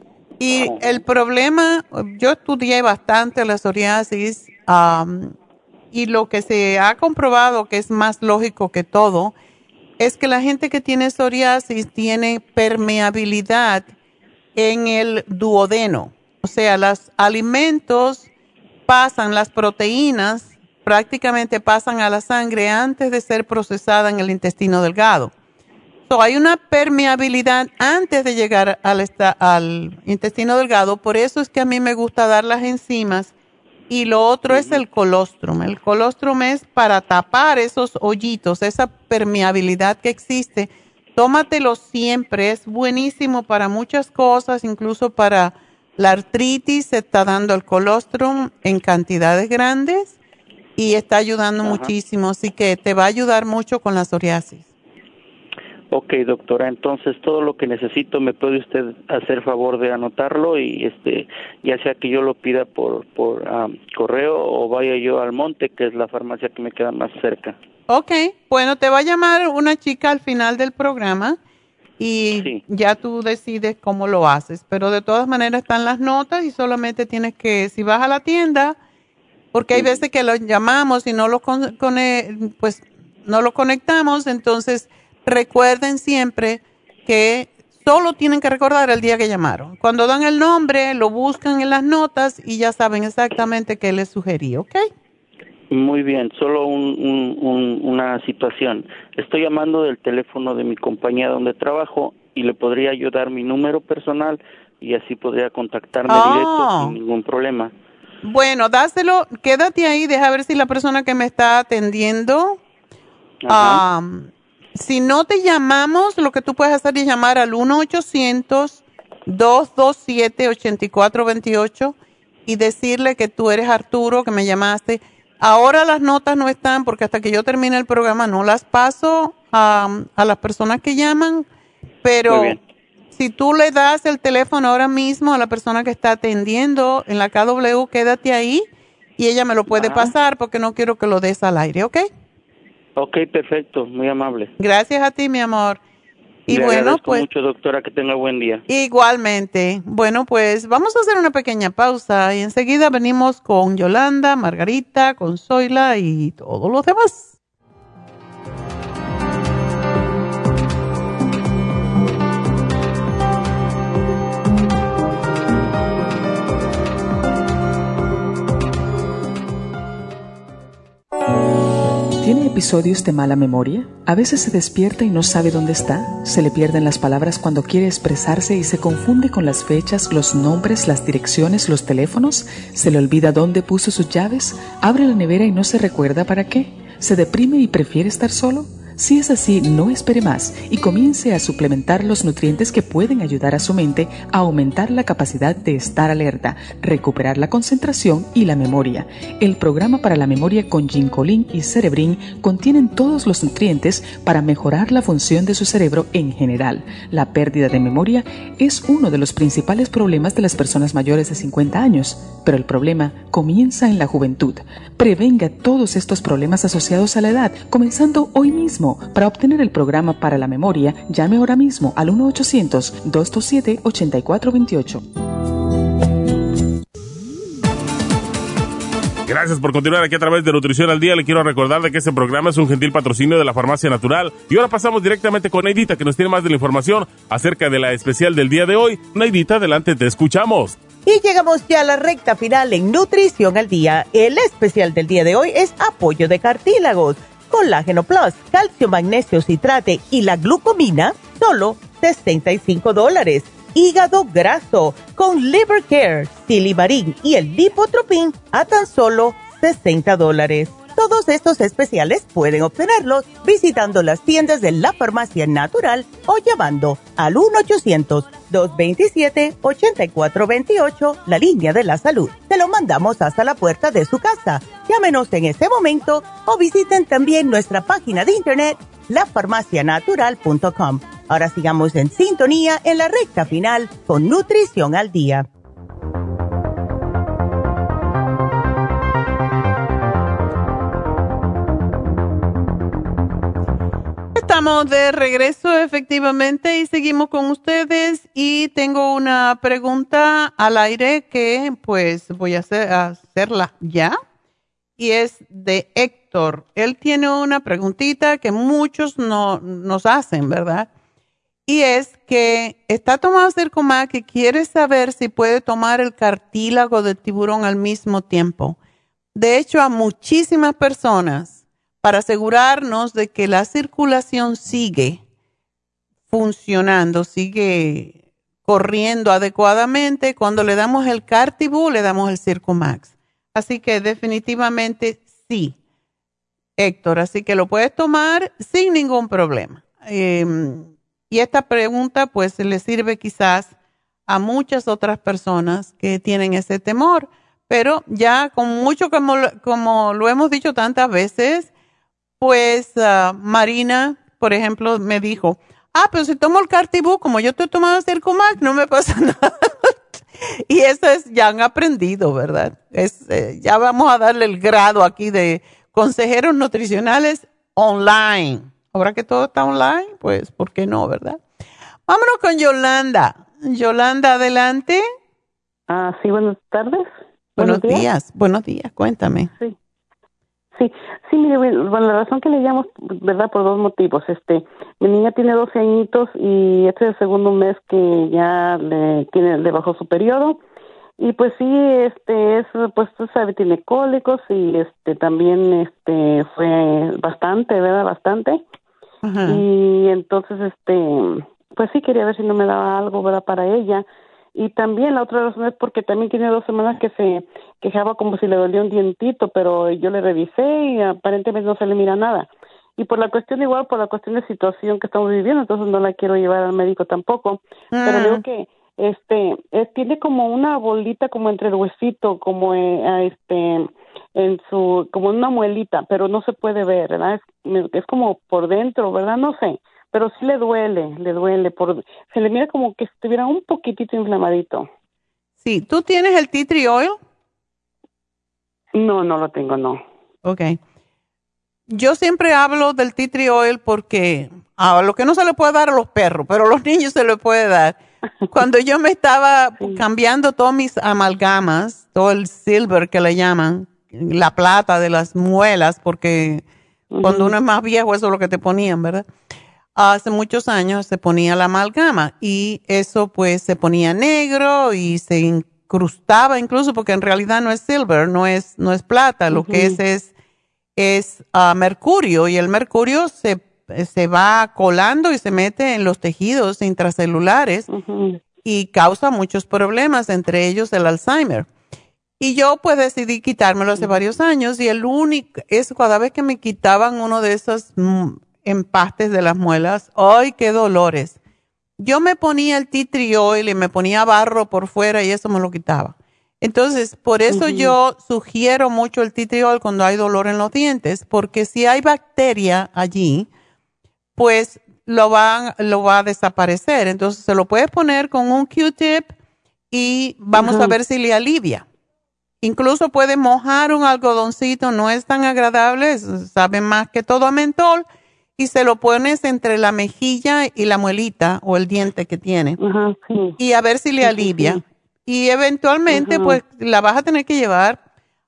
F: Y el problema, yo estudié bastante la psoriasis um, y lo que se ha comprobado que es más lógico que todo, es que la gente que tiene psoriasis tiene permeabilidad en el duodeno. O sea, los alimentos pasan, las proteínas prácticamente pasan a la sangre antes de ser procesada en el intestino delgado. So, hay una permeabilidad antes de llegar al, esta, al intestino delgado, por eso es que a mí me gusta dar las enzimas. Y lo otro es el colostrum. El colostrum es para tapar esos hoyitos, esa permeabilidad que existe. Tómatelo siempre, es buenísimo para muchas cosas, incluso para la artritis se está dando el colostrum en cantidades grandes y está ayudando Ajá. muchísimo, así que te va a ayudar mucho con la psoriasis.
O: Ok, doctora, entonces todo lo que necesito, ¿me puede usted hacer favor de anotarlo? Y este, ya sea que yo lo pida por, por um, correo o vaya yo al Monte, que es la farmacia que me queda más cerca.
F: Ok, bueno, te va a llamar una chica al final del programa y sí. ya tú decides cómo lo haces. Pero de todas maneras están las notas y solamente tienes que, si vas a la tienda, porque hay sí. veces que los llamamos y no lo, con, con, pues, no lo conectamos, entonces... Recuerden siempre que solo tienen que recordar el día que llamaron. Cuando dan el nombre, lo buscan en las notas y ya saben exactamente qué les sugerí, ¿ok?
O: Muy bien, solo un, un, un, una situación. Estoy llamando del teléfono de mi compañía donde trabajo y le podría yo dar mi número personal y así podría contactarme oh. directo sin ningún problema.
F: Bueno, dáselo, quédate ahí, deja ver si la persona que me está atendiendo... Ajá. Um, Si no te llamamos, lo que tú puedes hacer es llamar al uno ochocientos, dos dos siete, ocho cuatro dos ocho y decirle que tú eres Arturo, que me llamaste. Ahora las notas no están porque hasta que yo termine el programa no las paso a, a las personas que llaman, pero si tú le das el teléfono ahora mismo a la persona que está atendiendo en la K W, quédate ahí y ella me lo puede Ajá. pasar porque no quiero que lo des al aire, ¿ok?
O: Ok, perfecto, muy amable.
F: Gracias a ti, mi amor. Y
O: Le
F: bueno, pues
O: mucho, doctora, que tenga buen día.
F: Igualmente. Bueno, pues vamos a hacer una pequeña pausa y enseguida venimos con Yolanda, Margarita, con Zoila y todos los demás.
P: ¿Tiene episodios de mala memoria? A veces se despierta y no sabe dónde está. Se le pierden las palabras cuando quiere expresarse y se confunde con las fechas, los nombres, las direcciones, los teléfonos. Se le olvida dónde puso sus llaves. Abre la nevera y no se recuerda para qué. ¿Se deprime y prefiere estar solo? Si es así, no espere más y comience a suplementar los nutrientes que pueden ayudar a su mente a aumentar la capacidad de estar alerta, recuperar la concentración y la memoria. El programa para la memoria con Ginkolin y Cerebrin contienen todos los nutrientes para mejorar la función de su cerebro en general. La pérdida de memoria es uno de los principales problemas de las personas mayores de cincuenta años, pero el problema comienza en la juventud. Prevenga todos estos problemas asociados a la edad, comenzando hoy mismo. Para obtener el programa para la memoria, llame ahora mismo al uno ochocientos, dos dos siete, ocho cuatro dos ocho.
E: Gracias por continuar aquí a través de Nutrición al Día. Le quiero recordar de que este programa es un gentil patrocinio de la Farmacia Natural. Y ahora pasamos directamente con Neidita, que nos tiene más de la información acerca de la especial del día de hoy. Neidita, adelante, te escuchamos.
G: Y llegamos ya a la recta final en Nutrición al Día. El especial del día de hoy es apoyo de cartílagos, colágeno plus, calcio, magnesio, citrate y la glucomina, solo sesenta y cinco dólares. Hígado graso con Liver Care, Silimarín y el Lipotropin a tan solo sesenta dólares. Todos estos especiales pueden obtenerlos visitando las tiendas de la Farmacia Natural o llamando al uno ochocientos, dos veintisiete, ochenta y cuatro veintiocho, la línea de la salud. Se lo mandamos hasta la puerta de su casa. Llámenos en este momento o visiten también nuestra página de internet, la farmacia natural punto com. Ahora sigamos en sintonía en la recta final con Nutrición al Día.
F: Estamos de regreso efectivamente y seguimos con ustedes y tengo una pregunta al aire que pues voy a, hacer, a hacerla ya y es de Héctor. Él tiene una preguntita que muchos no, nos hacen, ¿verdad? Y es que está tomando Circumax y quiere saber si puede tomar el cartílago de tiburón al mismo tiempo. De hecho, a muchísimas personas, para asegurarnos de que la circulación sigue funcionando, sigue corriendo adecuadamente, cuando le damos el Cartibú, le damos el Circumax. Así que definitivamente sí, Héctor. Así que lo puedes tomar sin ningún problema. Eh, y esta pregunta pues le sirve quizás a muchas otras personas que tienen ese temor. Pero ya con mucho, como, como lo hemos dicho tantas veces, pues uh, Marina, por ejemplo, me dijo, ah, pero si tomo el Cartibú, como yo estoy tomando Circumax, no me pasa nada. Y eso es, ya han aprendido, ¿verdad? Es, eh, ya vamos a darle el grado aquí de consejeros nutricionales online. Ahora que todo está online, pues, ¿por qué no, verdad? Vámonos con Yolanda. Yolanda, adelante.
Q: Ah, sí, buenas tardes.
F: Buenos, buenos días. días. Buenos días, cuéntame.
Q: Sí. Sí, sí, mire, bueno, la razón que le llamo, ¿verdad? Por dos motivos. Este, mi niña tiene doce añitos y este es el segundo mes que ya le tiene, le bajó su periodo. Y pues sí, este, es, pues tú sabes, tiene cólicos y este, también, este, fue bastante, ¿verdad? Bastante. Ajá. Y entonces, este, pues sí quería ver si no me daba algo, ¿verdad? Para ella. Y también la otra razón es porque también tiene dos semanas que se quejaba como si le dolía un dientito, pero yo le revisé y aparentemente no se le mira nada. Y por la cuestión igual, por la cuestión de situación que estamos viviendo, entonces no la quiero llevar al médico tampoco. Mm. Pero digo que este es, tiene como una bolita como entre el huesito, como eh, este en su, como una muelita, pero no se puede ver, ¿verdad? Es, es como por dentro, ¿verdad? No sé. Pero sí le duele, le duele, por, se le mira como que estuviera un poquitito inflamadito.
F: Sí, ¿tú tienes el tea tree oil?
Q: No, no lo tengo, no.
F: Ok. Yo siempre hablo del tea tree oil porque a lo que no se le puede dar a los perros, pero a los niños se le puede dar. Cuando yo me estaba sí. cambiando todas mis amalgamas, todo el silver que le llaman, la plata de las muelas, porque uh-huh. cuando uno es más viejo eso es lo que te ponían, ¿verdad? Hace muchos años se ponía la amalgama y eso pues se ponía negro y se incrustaba incluso porque en realidad no es silver, no es, no es plata, lo uh-huh. que es es, es uh, mercurio y el mercurio se, se va colando y se mete en los tejidos intracelulares uh-huh. y causa muchos problemas, entre ellos el Alzheimer. Y yo pues decidí quitármelo hace uh-huh. varios años y el único, es cada vez que me quitaban uno de esos mm, empastes de las muelas, ¡ay, qué dolores! Yo me ponía el tea tree oil y me ponía barro por fuera y eso me lo quitaba. Entonces, por eso uh-huh. yo sugiero mucho el tea tree oil cuando hay dolor en los dientes, porque si hay bacteria allí, pues lo va, lo va a desaparecer. Entonces, se lo puedes poner con un Q-tip y vamos uh-huh. a ver si le alivia. Incluso puedes mojar un algodoncito, no es tan agradable, sabe más que todo a mentol, y se lo pones entre la mejilla y la muelita o el diente que tiene. Uh-huh, sí. Y a ver si le alivia. Sí, sí. Y eventualmente, uh-huh. pues, la vas a tener que llevar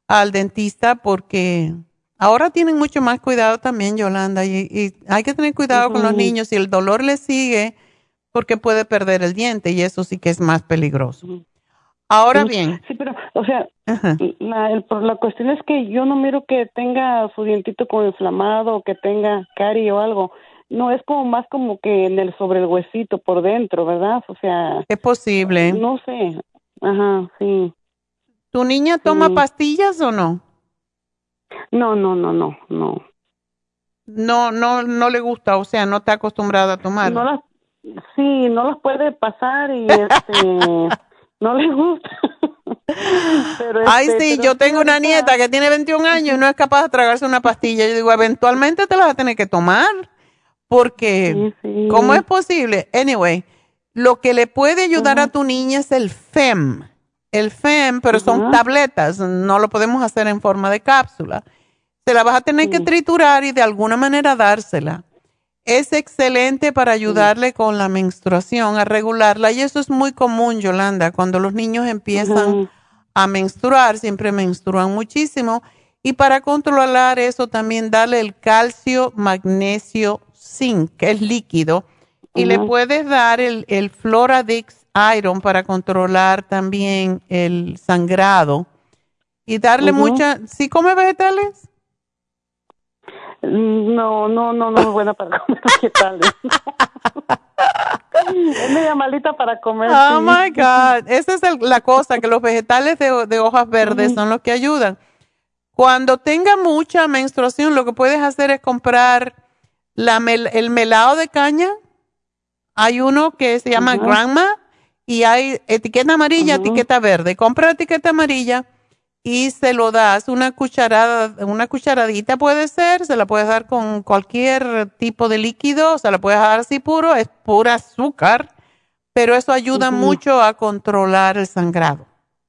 F: al dentista porque ahora tienen mucho más cuidado también, Yolanda, y, y hay que tener cuidado uh-huh. con los niños. Si el dolor les sigue, porque puede perder el diente y eso sí que es más peligroso. Uh-huh. Ahora
Q: sí,
F: bien.
Q: Sí, pero, o sea, la, el, la cuestión es que yo no miro que tenga su dientito como inflamado o que tenga carie o algo. No, es como más como que en el sobre el huesito por dentro, ¿verdad? O sea.
F: Es posible.
Q: No sé. Ajá, sí.
F: ¿Tu niña toma
Q: sí.
F: pastillas o no?
Q: No, no, no, no, no.
F: No, no, no le gusta, o sea, no está acostumbrada a tomar.
Q: No las, sí, no las puede pasar y este, no le gusta.
F: Pero este, Ay, sí, pero yo tengo una nieta que tiene veintiún años y no es capaz de tragarse una pastilla. Yo digo, eventualmente te la vas a tener que tomar. Porque, sí, sí. ¿cómo es posible? Anyway, lo que le puede ayudar uh-huh. a tu niña es el F E M. El F E M, pero uh-huh. son tabletas, no lo podemos hacer en forma de cápsula. Se la vas a tener sí. que triturar y de alguna manera dársela. Es excelente para ayudarle sí. con la menstruación, a regularla. Y eso es muy común, Yolanda, cuando los niños empiezan uh-huh. a menstruar, siempre menstruan muchísimo. Y para controlar eso también darle el calcio, magnesio, zinc, que es líquido, y uh-huh. le puedes dar el, el Floradix Iron para controlar también el sangrado y darle uh-huh. mucha. ¿Sí come vegetales?
Q: No, no, no, no es buena para comer vegetales. Es media malita para comer.
F: Oh sí. my God, esa es el, la cosa, que los vegetales de, de hojas verdes uh-huh. son los que ayudan. Cuando tenga mucha menstruación, lo que puedes hacer es comprar La mel, el melado de caña. Hay uno que se llama uh-huh. Grandma y hay etiqueta amarilla, uh-huh. etiqueta verde. Compra la etiqueta amarilla y se lo das una cucharada, una cucharadita puede ser, se la puedes dar con cualquier tipo de líquido, se la puedes dar así puro, es pura azúcar, pero eso ayuda uh-huh. mucho a controlar el sangrado.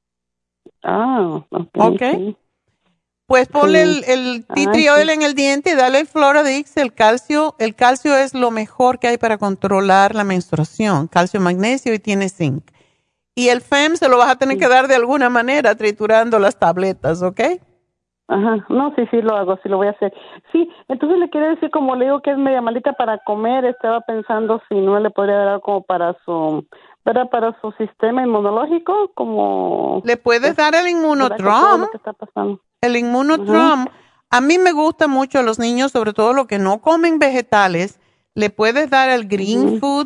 Q: Ah, ok.
F: okay. Pues ponle sí. el, el tea tree oil sí. en el diente y dale el Floradix, el calcio. El calcio es lo mejor que hay para controlar la menstruación. Calcio, magnesio y tiene zinc. Y el F E M se lo vas a tener sí. que dar de alguna manera triturando las tabletas, ¿ok?
Q: Ajá, no, sí, sí lo hago, sí lo voy a hacer. Sí, entonces le quiero decir, como le digo que es media malita para comer, estaba pensando si no le podría dar como para su, ¿verdad? Para su sistema inmunológico, como...
F: Le puedes dar el Inmunotrom. El Inmunotrom. Uh-huh. A mí me gusta mucho a los niños, sobre todo los que no comen vegetales, le puedes dar el Green uh-huh. Food,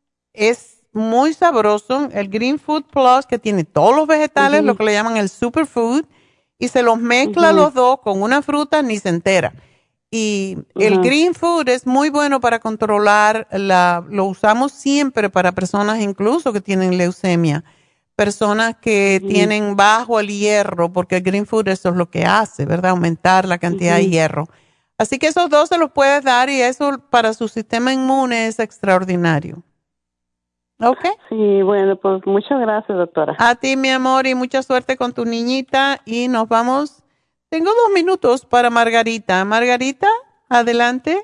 F: es muy sabroso, el Green Food Plus, que tiene todos los vegetales, uh-huh. lo que le llaman el Superfood, y se los mezcla uh-huh. los dos con una fruta, ni se entera. Y uh-huh. el Green Food es muy bueno para controlar, la, lo usamos siempre para personas incluso que tienen leucemia, personas que uh-huh. tienen bajo el hierro, porque el Green Food eso es lo que hace, ¿verdad? Aumentar la cantidad uh-huh. de hierro. Así que esos dos se los puedes dar y eso para su sistema inmune es extraordinario. ¿Ok?
Q: Sí, bueno, pues muchas gracias, doctora.
F: A ti, mi amor, y mucha suerte con tu niñita. Y nos vamos. Tengo dos minutos para Margarita. Margarita, adelante.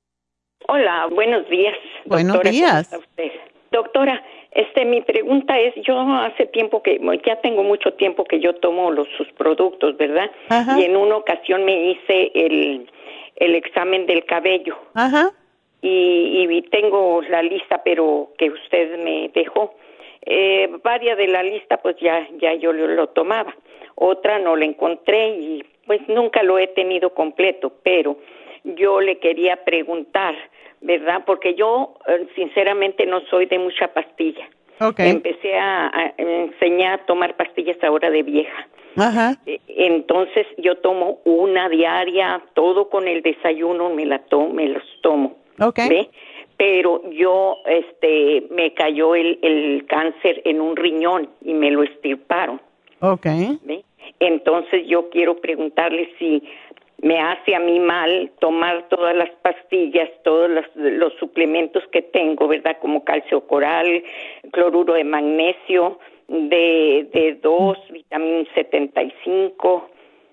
R: Hola, buenos días.
F: Buenos
R: doctora,
F: días.
R: ¿Cómo está usted? Doctora, este, mi pregunta es, yo hace tiempo que, ya tengo mucho tiempo que yo tomo los, sus productos, ¿verdad? Ajá. Y en una ocasión me hice el, el examen del cabello.
F: Ajá.
R: Y, y tengo la lista, pero que usted me dejó. Eh, varias de la lista, pues ya, ya yo lo, lo tomaba. Otra no la encontré y pues nunca lo he tenido completo, pero yo le quería preguntar, ¿verdad? Porque yo sinceramente no soy de mucha pastilla.
F: Okay.
R: Empecé a, a enseñar a tomar pastillas ahora de vieja.
F: Ajá.
R: Entonces yo tomo una diaria, todo con el desayuno me la tomo, me los tomo.
F: Okay.
R: ¿Ve? Pero yo, este, me cayó el, el cáncer en un riñón y me lo extirparon.
F: Okay.
R: ¿Ve? Entonces yo quiero preguntarle si me hace a mí mal tomar todas las pastillas, todos los, los suplementos que tengo, ¿verdad? Como calcio coral, cloruro de magnesio, de, de dos, vitamina setenta y cinco.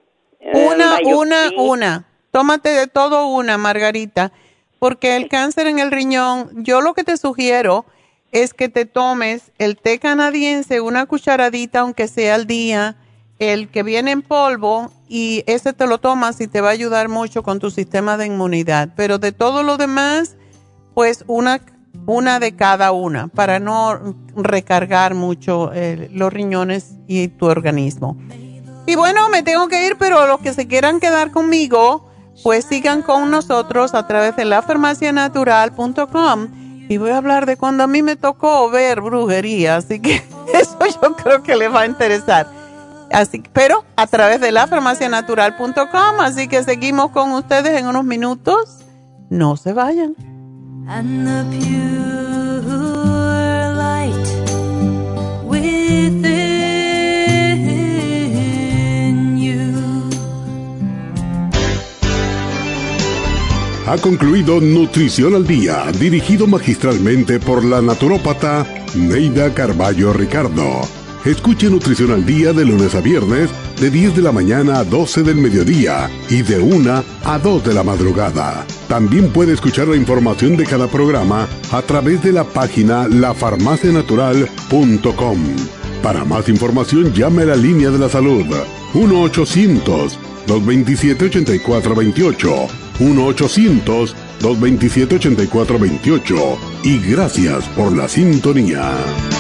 F: Una,
R: eh,
F: una, una. Tómate de todo una, Margarita. Porque el cáncer en el riñón, yo lo que te sugiero es que te tomes el té canadiense, una cucharadita, aunque sea al día, el que viene en polvo, y ese te lo tomas y te va a ayudar mucho con tu sistema de inmunidad. Pero de todo lo demás, pues una, una de cada una, para no recargar mucho eh, los riñones y tu organismo. Y bueno, me tengo que ir, pero los que se quieran quedar conmigo, pues sigan con nosotros a través de la farmacia natural punto com. Y voy a hablar de cuando a mí me tocó ver brujería, así que eso yo creo que les va a interesar. Así, pero a través de la farmacia natural punto com, así que seguimos con ustedes en unos minutos. No se vayan.
S: And the pure light within you.
A: Ha concluido Nutrición al Día, dirigido magistralmente por la naturópata Neida Carballo Ricardo. Escuche Nutrición al Día de lunes a viernes de diez de la mañana a doce del mediodía y de una a dos de la madrugada. También puede escuchar la información de cada programa a través de la página la farmacia natural punto com. Para más información llame a la línea de la salud uno ochocientos, dos veintisiete, ochenta y cuatro veintiocho, uno ochocientos, dos veintisiete, ochenta y cuatro veintiocho, y gracias por la sintonía.